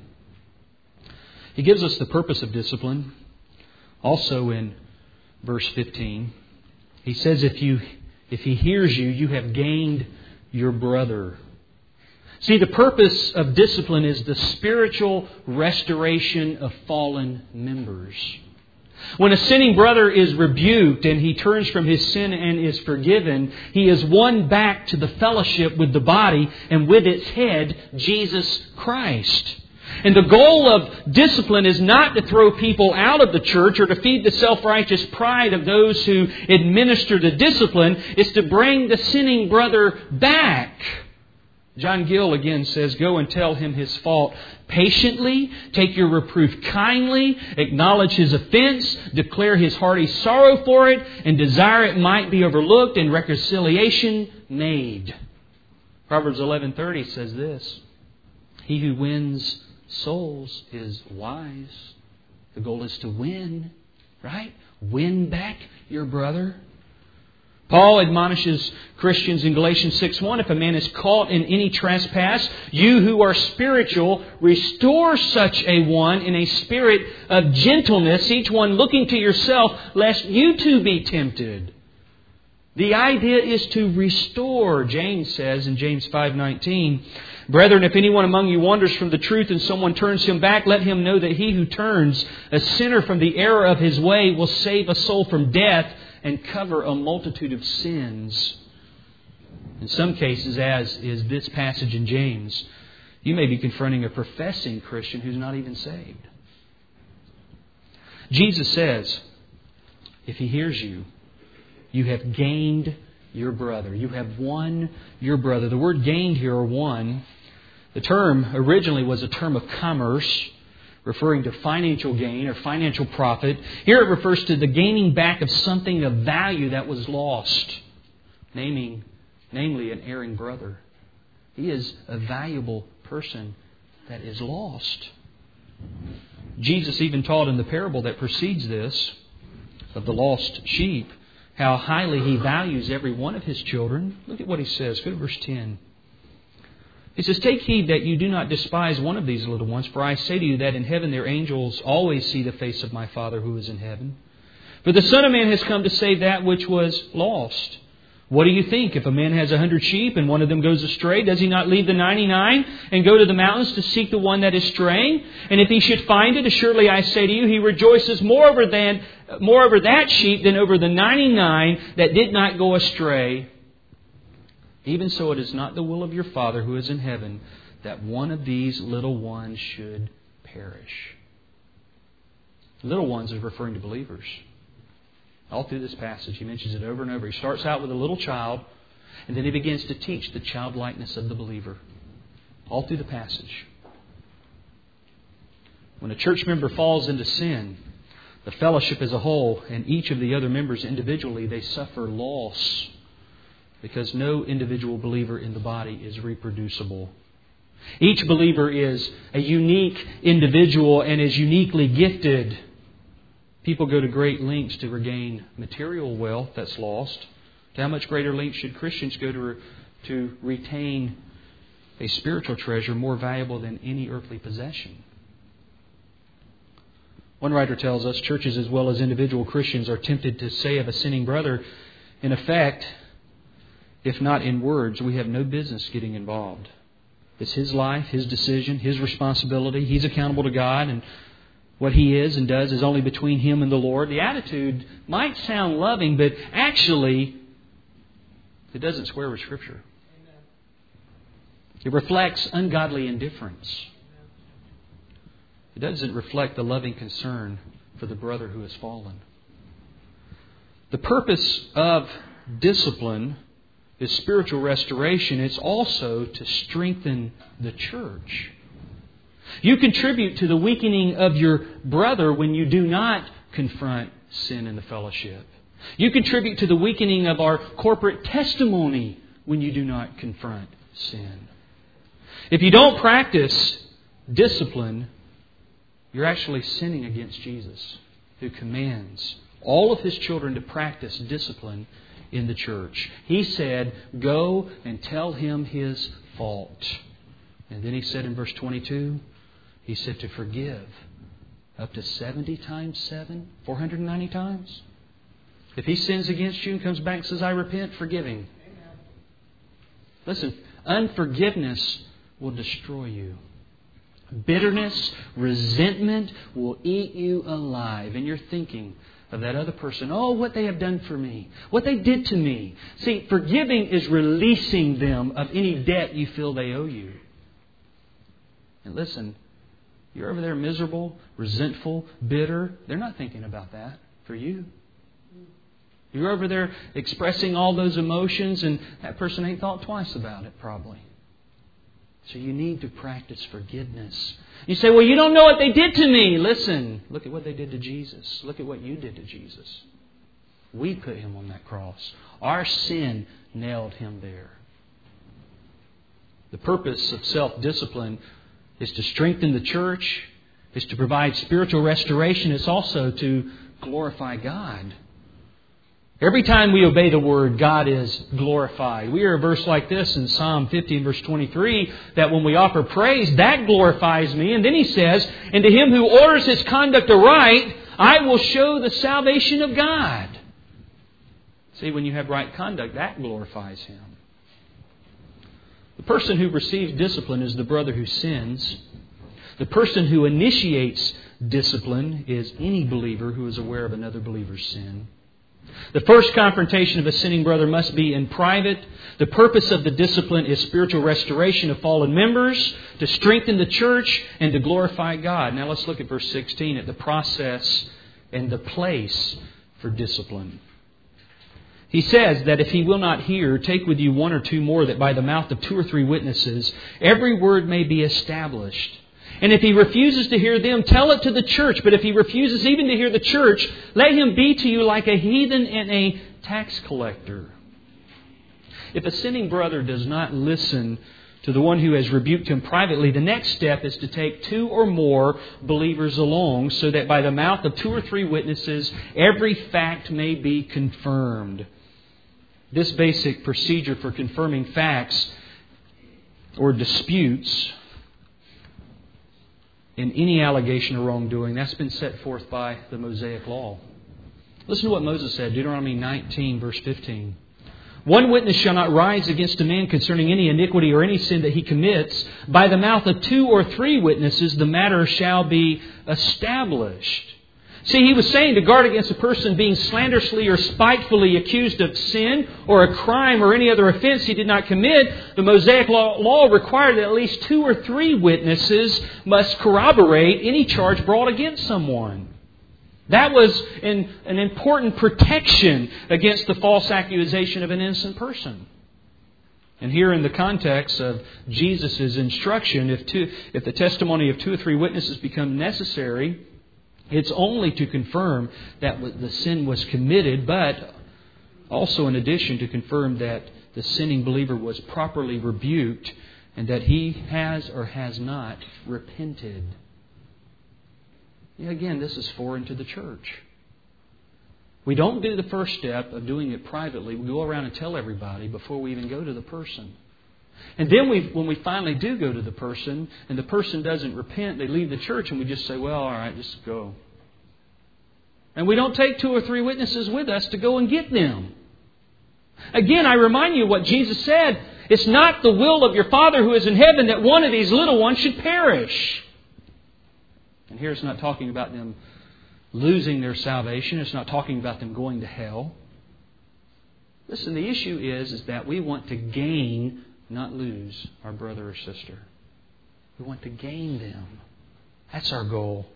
He gives us the purpose of discipline. Also in verse fifteen, he says, if you if he hears you, you have gained your brother. See, the purpose of discipline is the spiritual restoration of fallen members. When a sinning brother is rebuked and he turns from his sin and is forgiven, he is won back to the fellowship with the body and with its head, Jesus Christ. And the goal of discipline is not to throw people out of the church or to feed the self-righteous pride of those who administer the discipline. It's to bring the sinning brother back. John Gill again says, "Go and tell him his fault patiently, take your reproof kindly, acknowledge his offense, declare his hearty sorrow for it, and desire it might be overlooked and reconciliation made." Proverbs eleven thirty says this, "He who wins souls is wise." The goal is to win, right? Win back your brother. Paul admonishes Christians in Galatians six one, "If a man is caught in any trespass, you who are spiritual, restore such a one in a spirit of gentleness, each one looking to yourself, lest you too be tempted." The idea is to restore. James says in James five nineteen, "Brethren, if anyone among you wanders from the truth and someone turns him back, let him know that he who turns a sinner from the error of his way will save a soul from death and cover a multitude of sins." In some cases, as is this passage in James, you may be confronting a professing Christian who's not even saved. Jesus says, if he hears you, you have gained your brother. You have won your brother. The word gained here, or won, the term originally was a term of commerce, referring to financial gain or financial profit. Here it refers to the gaining back of something of value that was lost, naming, namely an erring brother. He is a valuable person that is lost. Jesus even taught in the parable that precedes this of the lost sheep how highly He values every one of His children. Look at what He says. Go to verse ten. He says, "Take heed that you do not despise one of these little ones, for I say to you that in heaven their angels always see the face of my Father who is in heaven. For the Son of Man has come to save that which was lost. What do you think? If a man has a hundred sheep and one of them goes astray, does he not leave the ninety-nine and go to the mountains to seek the one that is straying? And if he should find it, assuredly I say to you, he rejoices more over, than, more over that sheep than over the ninety-nine that did not go astray. Even so, it is not the will of your Father who is in heaven that one of these little ones should perish." Little ones is referring to believers. All through this passage, He mentions it over and over. He starts out with a little child, and then He begins to teach the childlikeness of the believer. All through the passage. When a church member falls into sin, the fellowship as a whole and each of the other members individually, they suffer loss. Because no individual believer in the body is reproducible. Each believer is a unique individual and is uniquely gifted. People go to great lengths to regain material wealth that's lost. To how much greater lengths should Christians go to, to retain a spiritual treasure more valuable than any earthly possession? One writer tells us churches as well as individual Christians are tempted to say of a sinning brother, in effect, if not in words, we have no business getting involved. It's his life, his decision, his responsibility. He's accountable to God, and what he is and does is only between him and the Lord. The attitude might sound loving, but actually it doesn't square with Scripture. It reflects ungodly indifference. It doesn't reflect the loving concern for the brother who has fallen. The purpose of discipline is spiritual restoration. It's also to strengthen the church. You contribute to the weakening of your brother when you do not confront sin in the fellowship. You contribute to the weakening of our corporate testimony when you do not confront sin. If you don't practice discipline, you're actually sinning against Jesus, who commands all of His children to practice discipline in the church. He said, "Go and tell him his fault." And then He said in verse twenty-two, He said to forgive up to seventy times seven, four hundred ninety times. If he sins against you and comes back and says, "I repent," forgive him. Amen. Listen, unforgiveness will destroy you. Bitterness, resentment will eat you alive. And you're thinking of that other person. Oh, what they have done for me. What they did to me. See, forgiving is releasing them of any debt you feel they owe you. And listen, you're over there miserable, resentful, bitter. They're not thinking about that for you. You're over there expressing all those emotions, and that person ain't thought twice about it probably. So you need to practice forgiveness. You say, "Well, you don't know what they did to me." Listen, look at what they did to Jesus. Look at what you did to Jesus. We put Him on that cross. Our sin nailed Him there. The purpose of self-discipline is to strengthen the church, is to provide spiritual restoration. It's also to glorify God. Every time we obey the Word, God is glorified. We hear a verse like this in Psalm fifty and verse twenty-three, that when we offer praise, that glorifies me. And then He says, "And to him who orders his conduct aright, I will show the salvation of God." See, when you have right conduct, that glorifies Him. The person who receives discipline is the brother who sins. The person who initiates discipline is any believer who is aware of another believer's sin. The first confrontation of a sinning brother must be in private. The purpose of the discipline is spiritual restoration of fallen members, to strengthen the church, and to glorify God. Now let's look at verse sixteen at the process and the place for discipline. He says that if he will not hear, take with you one or two more, that by the mouth of two or three witnesses every word may be established. And if he refuses to hear them, tell it to the church. But if he refuses even to hear the church, let him be to you like a heathen and a tax collector. If a sinning brother does not listen to the one who has rebuked him privately, the next step is to take two or more believers along so that by the mouth of two or three witnesses, every fact may be confirmed. This basic procedure for confirming facts or disputes in any allegation of wrongdoing, that's been set forth by the Mosaic Law. Listen to what Moses said, Deuteronomy nineteen, verse fifteen. One witness shall not rise against a man concerning any iniquity or any sin that he commits. By the mouth of two or three witnesses, the matter shall be established. See, he was saying to guard against a person being slanderously or spitefully accused of sin or a crime or any other offense he did not commit, the Mosaic law, law required that at least two or three witnesses must corroborate any charge brought against someone. That was an, an important protection against the false accusation of an innocent person. And here in the context of Jesus' instruction, if, two, if the testimony of two or three witnesses become necessary, it's only to confirm that the sin was committed, but also in addition to confirm that the sinning believer was properly rebuked and that he has or has not repented. Again, this is foreign to the church. We don't do the first step of doing it privately. We go around and tell everybody before we even go to the person. And then we, when we finally do go to the person and the person doesn't repent, they leave the church and we just say, well, all right, just go. And we don't take two or three witnesses with us to go and get them. Again, I remind you what Jesus said. It's not the will of your Father who is in heaven that one of these little ones should perish. And here it's not talking about them losing their salvation. It's not talking about them going to hell. Listen, the issue is, is that we want to gain, not lose, our brother or sister. We want to gain them. That's our goal.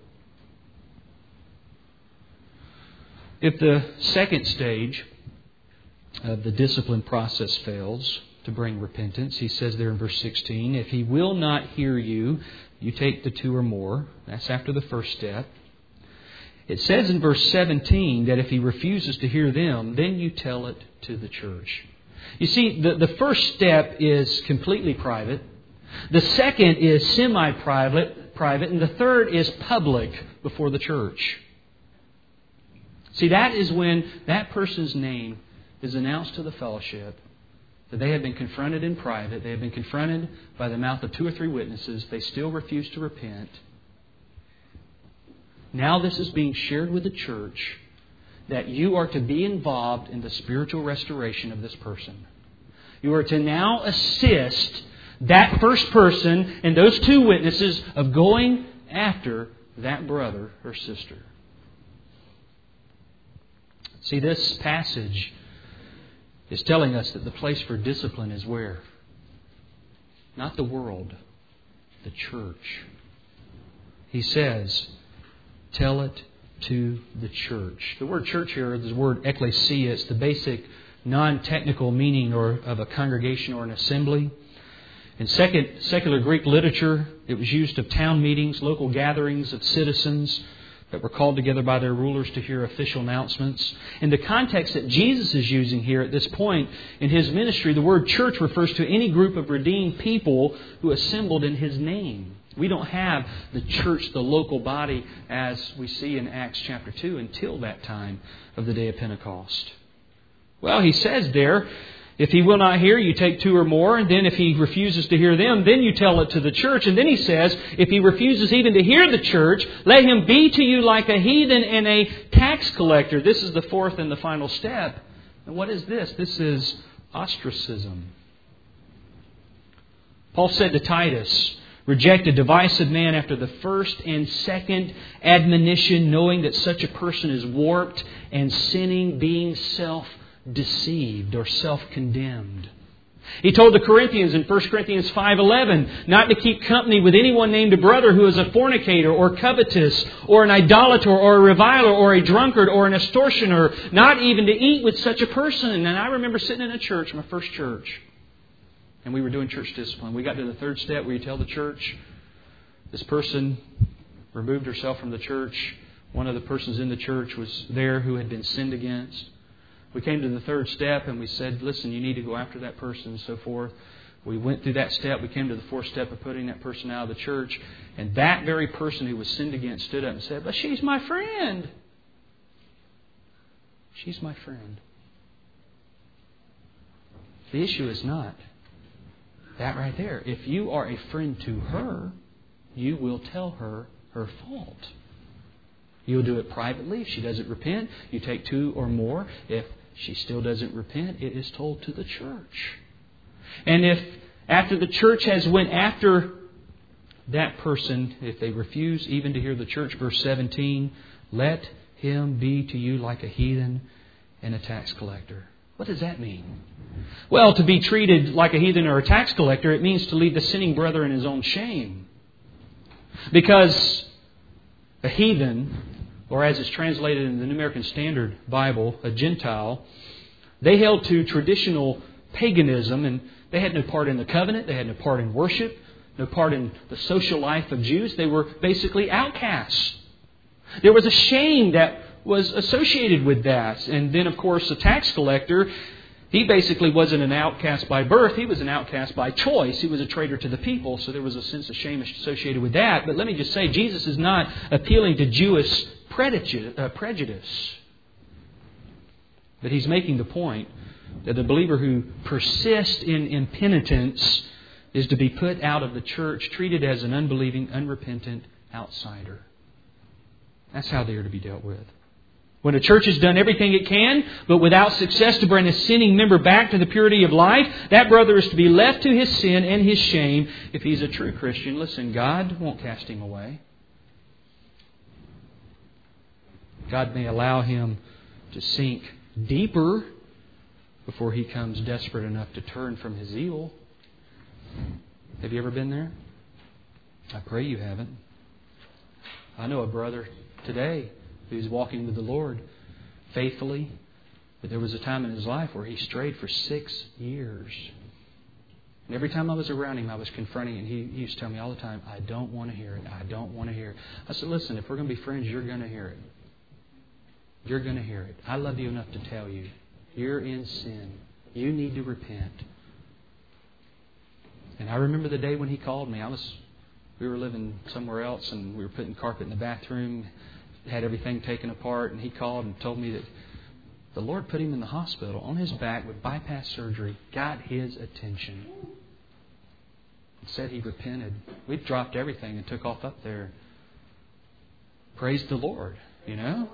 If the second stage of the discipline process fails to bring repentance, he says there in verse sixteen, if he will not hear you, you take the two or more. That's after the first step. It says in verse seventeen that if he refuses to hear them, then you tell it to the church. You see, the, the first step is completely private. The second is semi-private, private, and the third is public before the church. See, that is when that person's name is announced to the fellowship, that they have been confronted in private. They have been confronted by the mouth of two or three witnesses. They still refuse to repent. Now this is being shared with the church that you are to be involved in the spiritual restoration of this person. You are to now assist that first person and those two witnesses of going after that brother or sister. See, this passage is telling us that the place for discipline is where? Not the world, the church. He says, tell it to the church. The word church here is the word ecclesia. It's the basic non-technical meaning or of a congregation or an assembly. In second, secular Greek literature, it was used of town meetings, local gatherings of citizens that were called together by their rulers to hear official announcements. In the context that Jesus is using here at this point in His ministry, the word church refers to any group of redeemed people who assembled in His name. We don't have the church, the local body, as we see in Acts chapter two until that time of the day of Pentecost. Well, He says there, if he will not hear, you take two or more. And then if he refuses to hear them, then you tell it to the church. And then he says, if he refuses even to hear the church, let him be to you like a heathen and a tax collector. This is the fourth and the final step. And what is this? This is ostracism. Paul said to Titus, reject a divisive man after the first and second admonition, knowing that such a person is warped and sinning, being self deceived or self-condemned. He told the Corinthians in First Corinthians five eleven not to keep company with anyone named a brother who is a fornicator or covetous or an idolater or a reviler or a drunkard or an extortioner, not even to eat with such a person. And I remember sitting in a church, my first church, and we were doing church discipline. We got to the third step where you tell the church, this person removed herself from the church. One of the persons in the church was there who had been sinned against. We came to the third step and we said, listen, you need to go after that person and so forth. We went through that step. We came to the fourth step of putting that person out of the church. And that very person who was sinned against stood up and said, "But she's my friend. She's my friend." The issue is not that right there. If you are a friend to her, you will tell her her fault. You'll do it privately. If she doesn't repent, you take two or more. If she still doesn't repent, it is told to the church. And if after the church has went after that person, if they refuse even to hear the church, verse seventeen, let him be to you like a heathen and a tax collector. What does that mean? Well, to be treated like a heathen or a tax collector, it means to leave the sinning brother in his own shame. Because a heathen, or as it's translated in the New American Standard Bible, a Gentile, they held to traditional paganism, and they had no part in the covenant, they had no part in worship, no part in the social life of Jews. They were basically outcasts. There was a shame that was associated with that. And then, of course, a tax collector, he basically wasn't an outcast by birth. He was an outcast by choice. He was a traitor to the people. So there was a sense of shame associated with that. But let me just say, Jesus is not appealing to Jewish prejudice. But He's making the point that the believer who persists in impenitence is to be put out of the church, treated as an unbelieving, unrepentant outsider. That's how they are to be dealt with. When a church has done everything it can, but without success to bring a sinning member back to the purity of life, that brother is to be left to his sin and his shame. If he's a true Christian, listen, God won't cast him away. God may allow him to sink deeper before he comes desperate enough to turn from his evil. Have you ever been there? I pray you haven't. I know a brother today who's walking with the Lord faithfully, but there was a time in his life where he strayed for six years. And every time I was around him, I was confronting him. He, he used to tell me all the time, "I don't want to hear it. I don't want to hear it." I said, "Listen, if we're going to be friends, you're going to hear it. You're going to hear it. I love you enough to tell you, you're in sin. You need to repent." And I remember the day when he called me. I was, we were living somewhere else, and we were putting carpet in the bathroom, had everything taken apart, and he called and told me that the Lord put him in the hospital on his back with bypass surgery, got his attention. Said he repented. We dropped everything and took off up there. Praise the Lord, you know.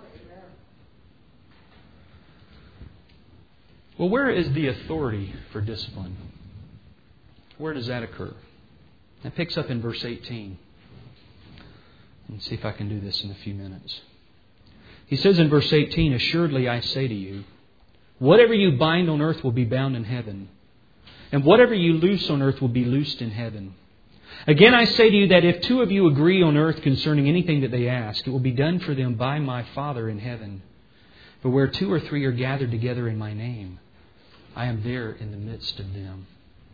Well, where is the authority for discipline? Where does that occur? It picks up in verse eighteen. Let's see if I can do this in a few minutes. He says in verse eighteen, "Assuredly I say to you, whatever you bind on earth will be bound in heaven, and whatever you loose on earth will be loosed in heaven. Again I say to you that if two of you agree on earth concerning anything that they ask, it will be done for them by my Father in heaven. For where two or three are gathered together in my name, I am there in the midst of them."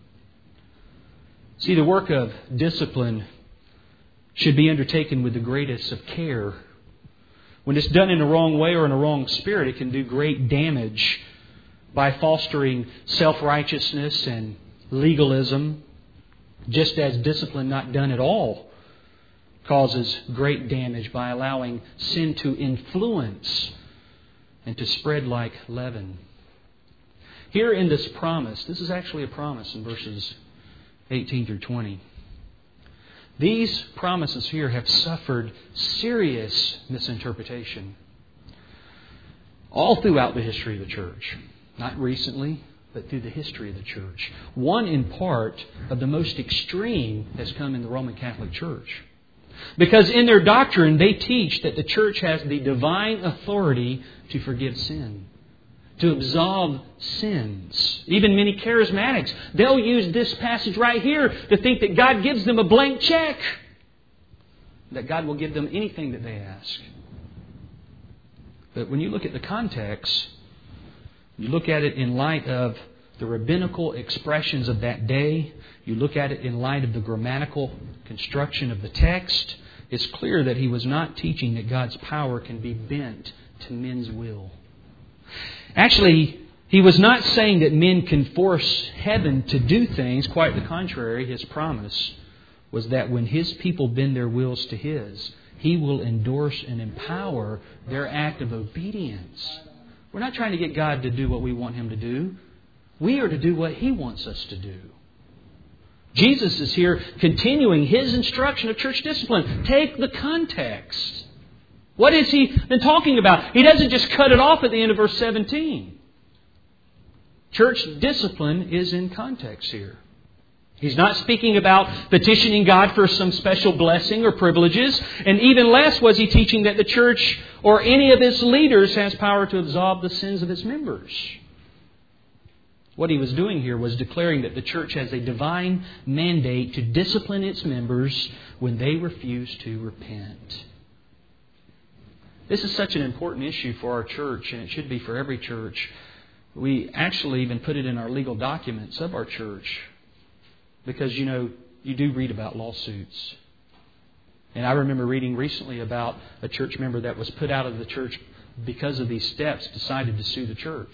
See, the work of discipline should be undertaken with the greatest of care. When it's done in a wrong way or in a wrong spirit, it can do great damage by fostering self-righteousness and legalism, just as discipline not done at all causes great damage by allowing sin to influence and to spread like leaven. Here in this promise, this is actually a promise in verses eighteen through twenty. These promises here have suffered serious misinterpretation all throughout the history of the church. Not recently, but through the history of the church. One, in part, of the most extreme has come in the Roman Catholic Church. Because in their doctrine, they teach that the church has the divine authority to forgive sin, to absolve sins. Even many charismatics, they'll use this passage right here to think that God gives them a blank check, that God will give them anything that they ask. But when you look at the context, you look at it in light of the rabbinical expressions of that day, you look at it in light of the grammatical construction of the text, it's clear that he was not teaching that God's power can be bent to men's will. Actually, He was not saying that men can force heaven to do things. Quite the contrary, His promise was that when His people bend their wills to His, He will endorse and empower their act of obedience. We're not trying to get God to do what we want Him to do. We are to do what He wants us to do. Jesus is here continuing His instruction of church discipline. Take the context. What has He been talking about? He doesn't just cut it off at the end of verse seventeen. Church discipline is in context here. He's not speaking about petitioning God for some special blessing or privileges. And even less was He teaching that the church or any of its leaders has power to absolve the sins of its members. What He was doing here was declaring that the church has a divine mandate to discipline its members when they refuse to repent. This is such an important issue for our church, and it should be for every church. We actually even put it in our legal documents of our church because, you know, you do read about lawsuits. And I remember reading recently about a church member that was put out of the church because of these steps, decided to sue the church.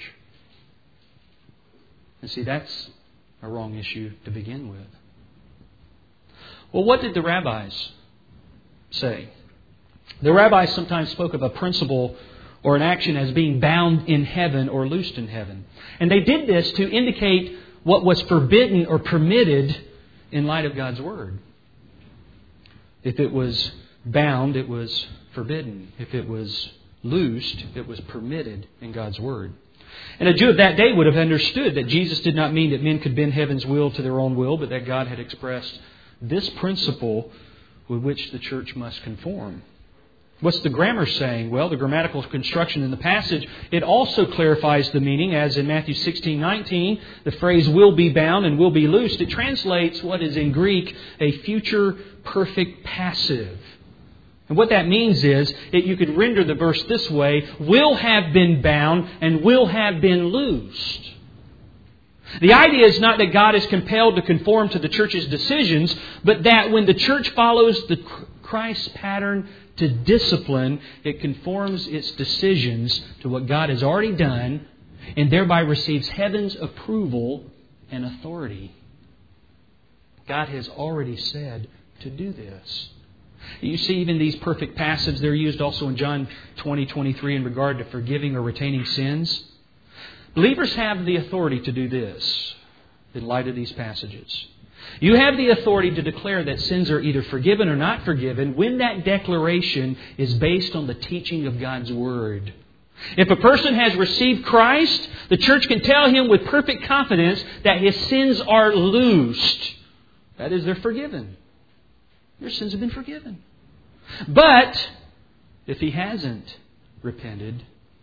And see, that's a wrong issue to begin with. Well, what did the rabbis say? The rabbis sometimes spoke of a principle or an action as being bound in heaven or loosed in heaven. And they did this to indicate what was forbidden or permitted in light of God's Word. If it was bound, it was forbidden. If it was loosed, it was permitted in God's Word. And a Jew of that day would have understood that Jesus did not mean that men could bend heaven's will to their own will, but that God had expressed this principle with which the church must conform. What's the grammar saying? Well, the grammatical construction in the passage, it also clarifies the meaning, as in Matthew sixteen nineteen, the phrase will be bound and will be loosed. It translates what is in Greek a future perfect passive. And what that means is, that you could render the verse this way, will have been bound and will have been loosed. The idea is not that God is compelled to conform to the church's decisions, but that when the church follows the Christ pattern to discipline, it conforms its decisions to what God has already done and thereby receives heaven's approval and authority. God has already said to do this. You see, even these perfect passives, they're used also in John twenty twenty-three in regard to forgiving or retaining sins. Believers have the authority to do this in light of these passages. You have the authority to declare that sins are either forgiven or not forgiven when that declaration is based on the teaching of God's Word. If a person has received Christ, the church can tell him with perfect confidence that his sins are loosed. That is, they're forgiven. Your sins have been forgiven. But if he hasn't repented,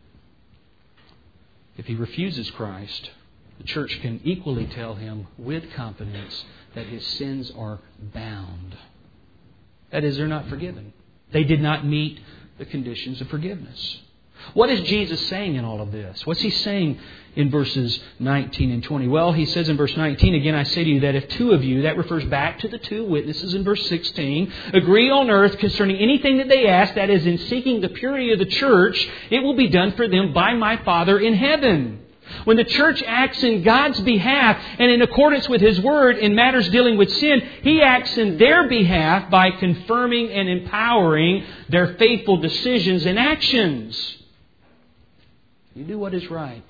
if he refuses Christ, the church can equally tell him with confidence that his sins are bound. That is, they're not forgiven. They did not meet the conditions of forgiveness. What is Jesus saying in all of this? What's He saying in verses nineteen and twenty? Well, He says in verse nineteen, again, I say to you that if two of you, that refers back to the two witnesses in verse sixteen, agree on earth concerning anything that they ask, that is in seeking the purity of the church, it will be done for them by my Father in heaven. When the church acts in God's behalf and in accordance with His Word in matters dealing with sin, He acts in their behalf by confirming and empowering their faithful decisions and actions. You do what is right,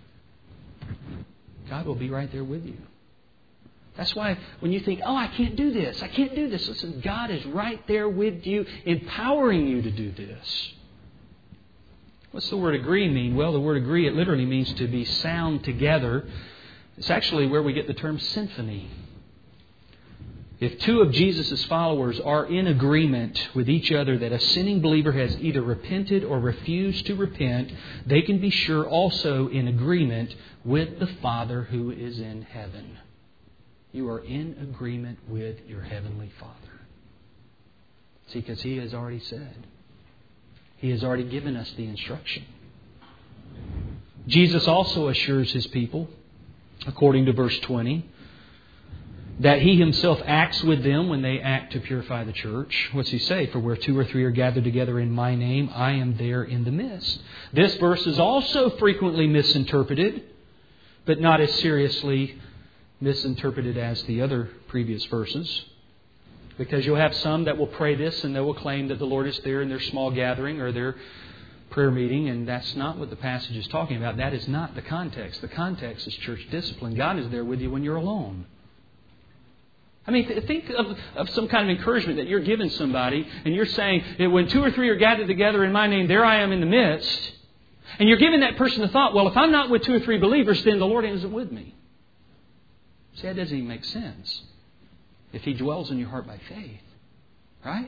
God will be right there with you. That's why when you think, oh, I can't do this, I can't do this. Listen, God is right there with you, empowering you to do this. What's the word agree mean? Well, the word agree, it literally means to be sound together. It's actually where we get the term symphony. If two of Jesus' followers are in agreement with each other that a sinning believer has either repented or refused to repent, they can be sure also in agreement with the Father who is in heaven. You are in agreement with your Heavenly Father. See, because He has already said. He has already given us the instruction. Jesus also assures His people, according to verse twenty, that He Himself acts with them when they act to purify the church. What's He say? For where two or three are gathered together in my name, I am there in the midst. This verse is also frequently misinterpreted. but not as seriously misinterpreted as the other previous verses. Because you'll have some that will pray this and they will claim that the Lord is there in their small gathering or their prayer meeting, and that's not what the passage is talking about. That is not the context. The context is church discipline. God is there with you when you're alone. I mean, think of, of some kind of encouragement that you're giving somebody, and you're saying, when two or three are gathered together in my name, there I am in the midst. And you're giving that person the thought, well, if I'm not with two or three believers, then the Lord isn't with me. See, that doesn't even make sense if He dwells in your heart by faith. Right?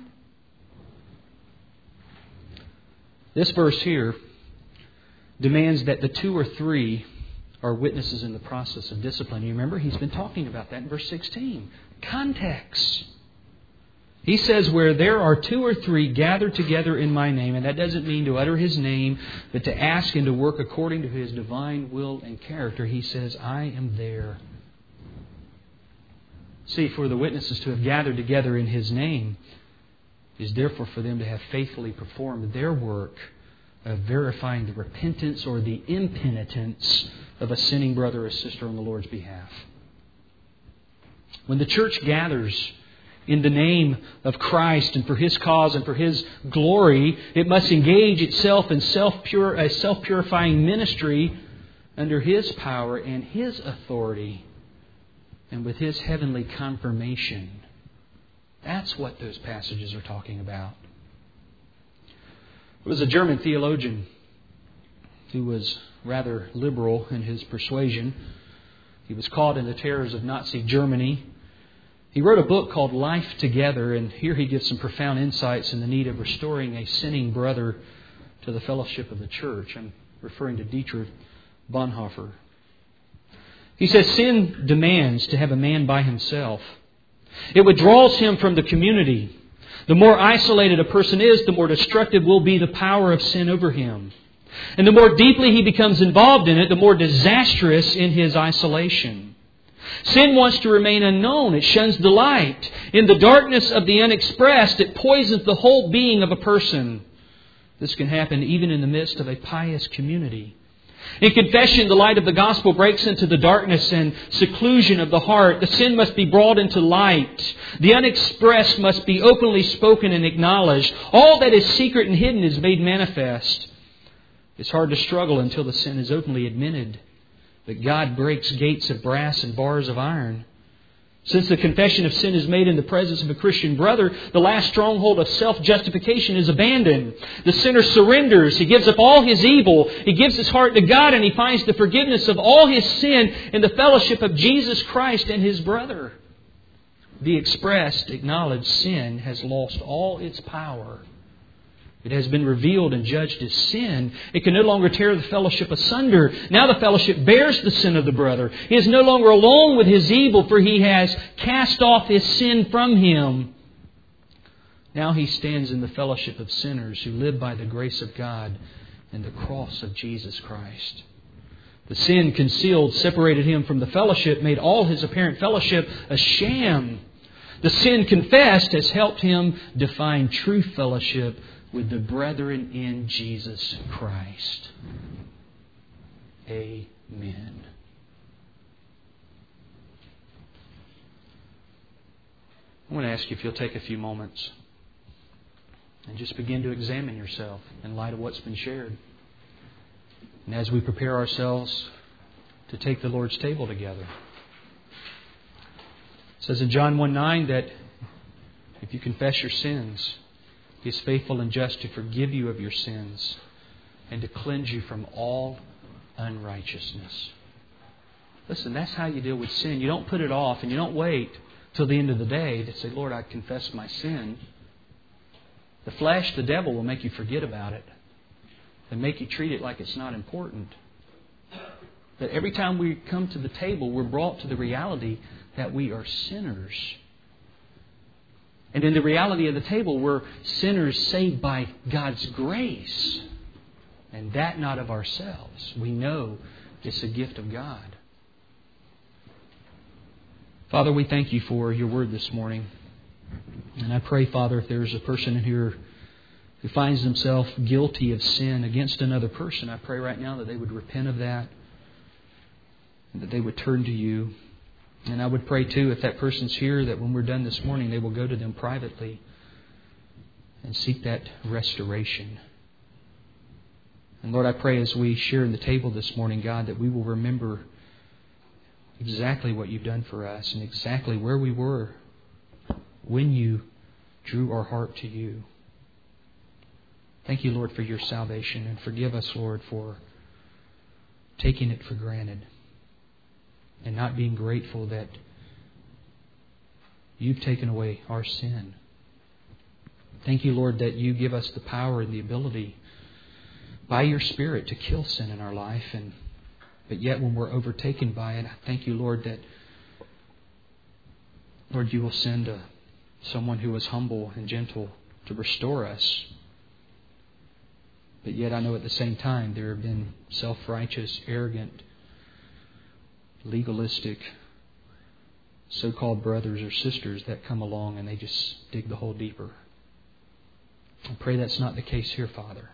This verse here demands that the two or three are witnesses in the process of discipline. You remember, he's been talking about that in verse sixteen. Context. He says, where there are two or three gathered together in my name, and that doesn't mean to utter His name, but to ask and to work according to His divine will and character. He says, I am there. See, for the witnesses to have gathered together in His name is therefore for them to have faithfully performed their work of verifying the repentance or the impenitence of a sinning brother or sister on the Lord's behalf. When the church gathers in the name of Christ and for His cause and for His glory, it must engage itself in self-pure, a self-purifying ministry under His power and His authority and with His heavenly confirmation. That's what those passages are talking about. There was a German theologian who was rather liberal in his persuasion. He was caught in the terrors of Nazi Germany. He wrote a book called Life Together, and here he gives some profound insights in the need of restoring a sinning brother to the fellowship of the church. I'm referring to Dietrich Bonhoeffer. He says, sin demands to have a man by himself. It withdraws him from the community. The more isolated a person is, the more destructive will be the power of sin over him. And the more deeply he becomes involved in it, the more disastrous in his isolation. Sin wants to remain unknown. It shuns the light. In the darkness of the unexpressed, it poisons the whole being of a person. This can happen even in the midst of a pious community. In confession, the light of the gospel breaks into the darkness and seclusion of the heart. The sin must be brought into light. The unexpressed must be openly spoken and acknowledged. All that is secret and hidden is made manifest. It's hard to struggle until the sin is openly admitted. But God breaks gates of brass and bars of iron. Since the confession of sin is made in the presence of a Christian brother, the last stronghold of self-justification is abandoned. The sinner surrenders. He gives up all his evil. He gives his heart to God, and he finds the forgiveness of all his sin in the fellowship of Jesus Christ and his brother. The expressed, acknowledged sin has lost all its power. It has been revealed and judged as sin. It can no longer tear the fellowship asunder. Now the fellowship bears the sin of the brother. He is no longer alone with his evil, for he has cast off his sin from him. Now he stands in the fellowship of sinners who live by the grace of God and the cross of Jesus Christ. The sin concealed separated him from the fellowship, made all his apparent fellowship a sham. The sin confessed has helped him define true fellowship with the brethren in Jesus Christ. Amen. I want to ask you if you'll take a few moments and just begin to examine yourself in light of what's been shared. And as we prepare ourselves to take the Lord's table together. It says in John one nine that if you confess your sins, He is faithful and just to forgive you of your sins and to cleanse you from all unrighteousness. Listen, that's how you deal with sin. You don't put it off and you don't wait till the end of the day to say, Lord, I confess my sin. The flesh, the devil, will make you forget about it and make you treat it like it's not important. But every time we come to the table, we're brought to the reality that we are sinners. And in the reality of the table, we're sinners saved by God's grace. And that not of ourselves. We know it's a gift of God. Father, we thank You for Your Word this morning. And I pray, Father, if there's a person in here who finds themselves guilty of sin against another person, I pray right now that they would repent of that. and that they would turn to You. And I would pray too, if that person's here, that when we're done this morning, they will go to them privately and seek that restoration. And Lord, I pray as we share in the table this morning, God, that we will remember exactly what You've done for us and exactly where we were when You drew our heart to You. Thank You, Lord, for Your salvation, and forgive us, Lord, for taking it for granted and not being grateful that You've taken away our sin. Thank You, Lord, that You give us the power and the ability by Your Spirit to kill sin in our life. And but yet when we're overtaken by it, I thank You, Lord, that Lord, You will send a, someone who is humble and gentle to restore us. But yet I know at the same time there have been self-righteous, arrogant, legalistic, so-called brothers or sisters that come along and they just dig the hole deeper. I pray that's not the case here, Father.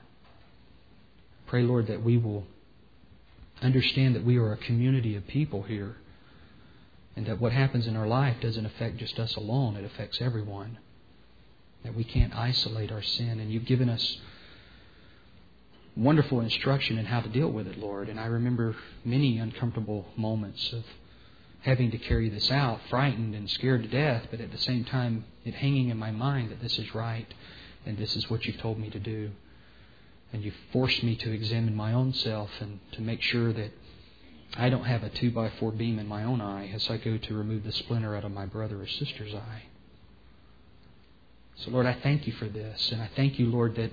I pray, Lord, that we will understand that we are a community of people here, and that what happens in our life doesn't affect just us alone, it affects everyone. That we can't isolate our sin, and You've given us wonderful instruction in how to deal with it, Lord. And I remember many uncomfortable moments of having to carry this out, frightened and scared to death, but at the same time it hanging in my mind that this is right and this is what You've told me to do. And You've forced me to examine my own self and to make sure that I don't have a two by four beam in my own eye as I go to remove the splinter out of my brother or sister's eye. So Lord, I thank You for this, and I thank You, Lord, that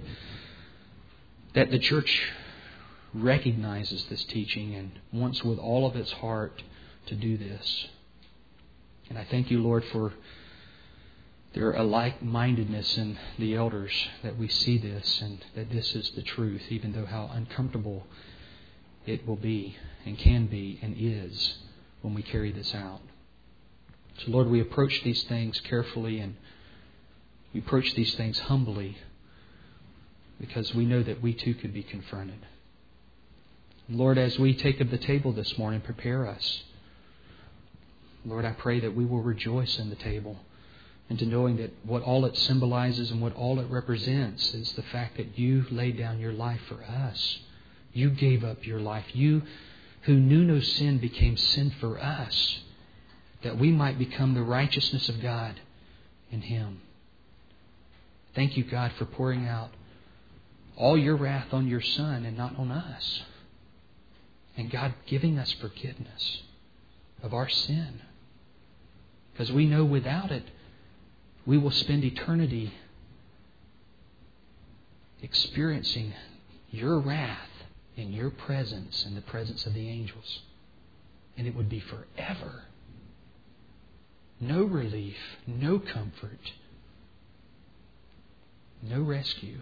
that the church recognizes this teaching and wants with all of its heart to do this. And I thank You, Lord, for their like-mindedness in the elders, that we see this and that this is the truth, even though how uncomfortable it will be and can be and is when we carry this out. So Lord, we approach these things carefully and we approach these things humbly, because we know that we too could be confronted. Lord, as we take of the table this morning, prepare us. Lord, I pray that we will rejoice in the table, and to knowing that what all it symbolizes and what all it represents is the fact that You laid down Your life for us. You gave up Your life. You, who knew no sin, became sin for us, that we might become the righteousness of God in Him. Thank You, God, for pouring out all Your wrath on Your Son and not on us. And God, giving us forgiveness of our sin. Because we know without it, we will spend eternity experiencing Your wrath in Your presence, in the presence of the angels. And it would be forever. No relief, no comfort, no rescue.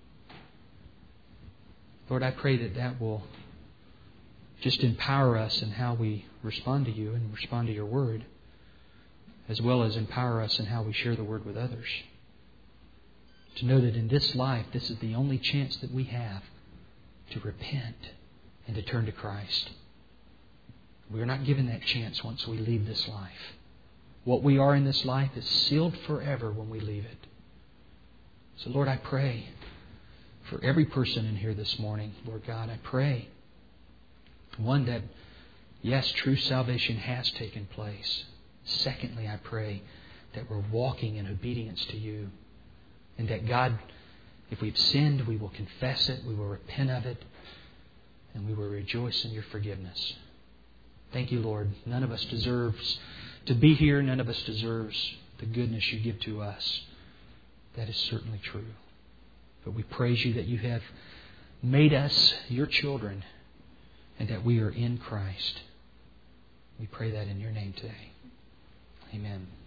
Lord, I pray that that will just empower us in how we respond to You and respond to Your Word, as well as empower us in how we share the Word with others. To know that in this life, this is the only chance that we have to repent and to turn to Christ. We are not given that chance once we leave this life. What we are in this life is sealed forever when we leave it. So Lord, I pray for every person in here this morning, Lord God, I pray, one, that yes, true salvation has taken place. Secondly, I pray that we're walking in obedience to You, and that God, if we've sinned, we will confess it, we will repent of it, and we will rejoice in Your forgiveness. Thank You, Lord. None of us deserves to be here. None of us deserves the goodness You give to us. That is certainly true. But we praise You that You have made us Your children and that we are in Christ. We pray that in Your name today. Amen.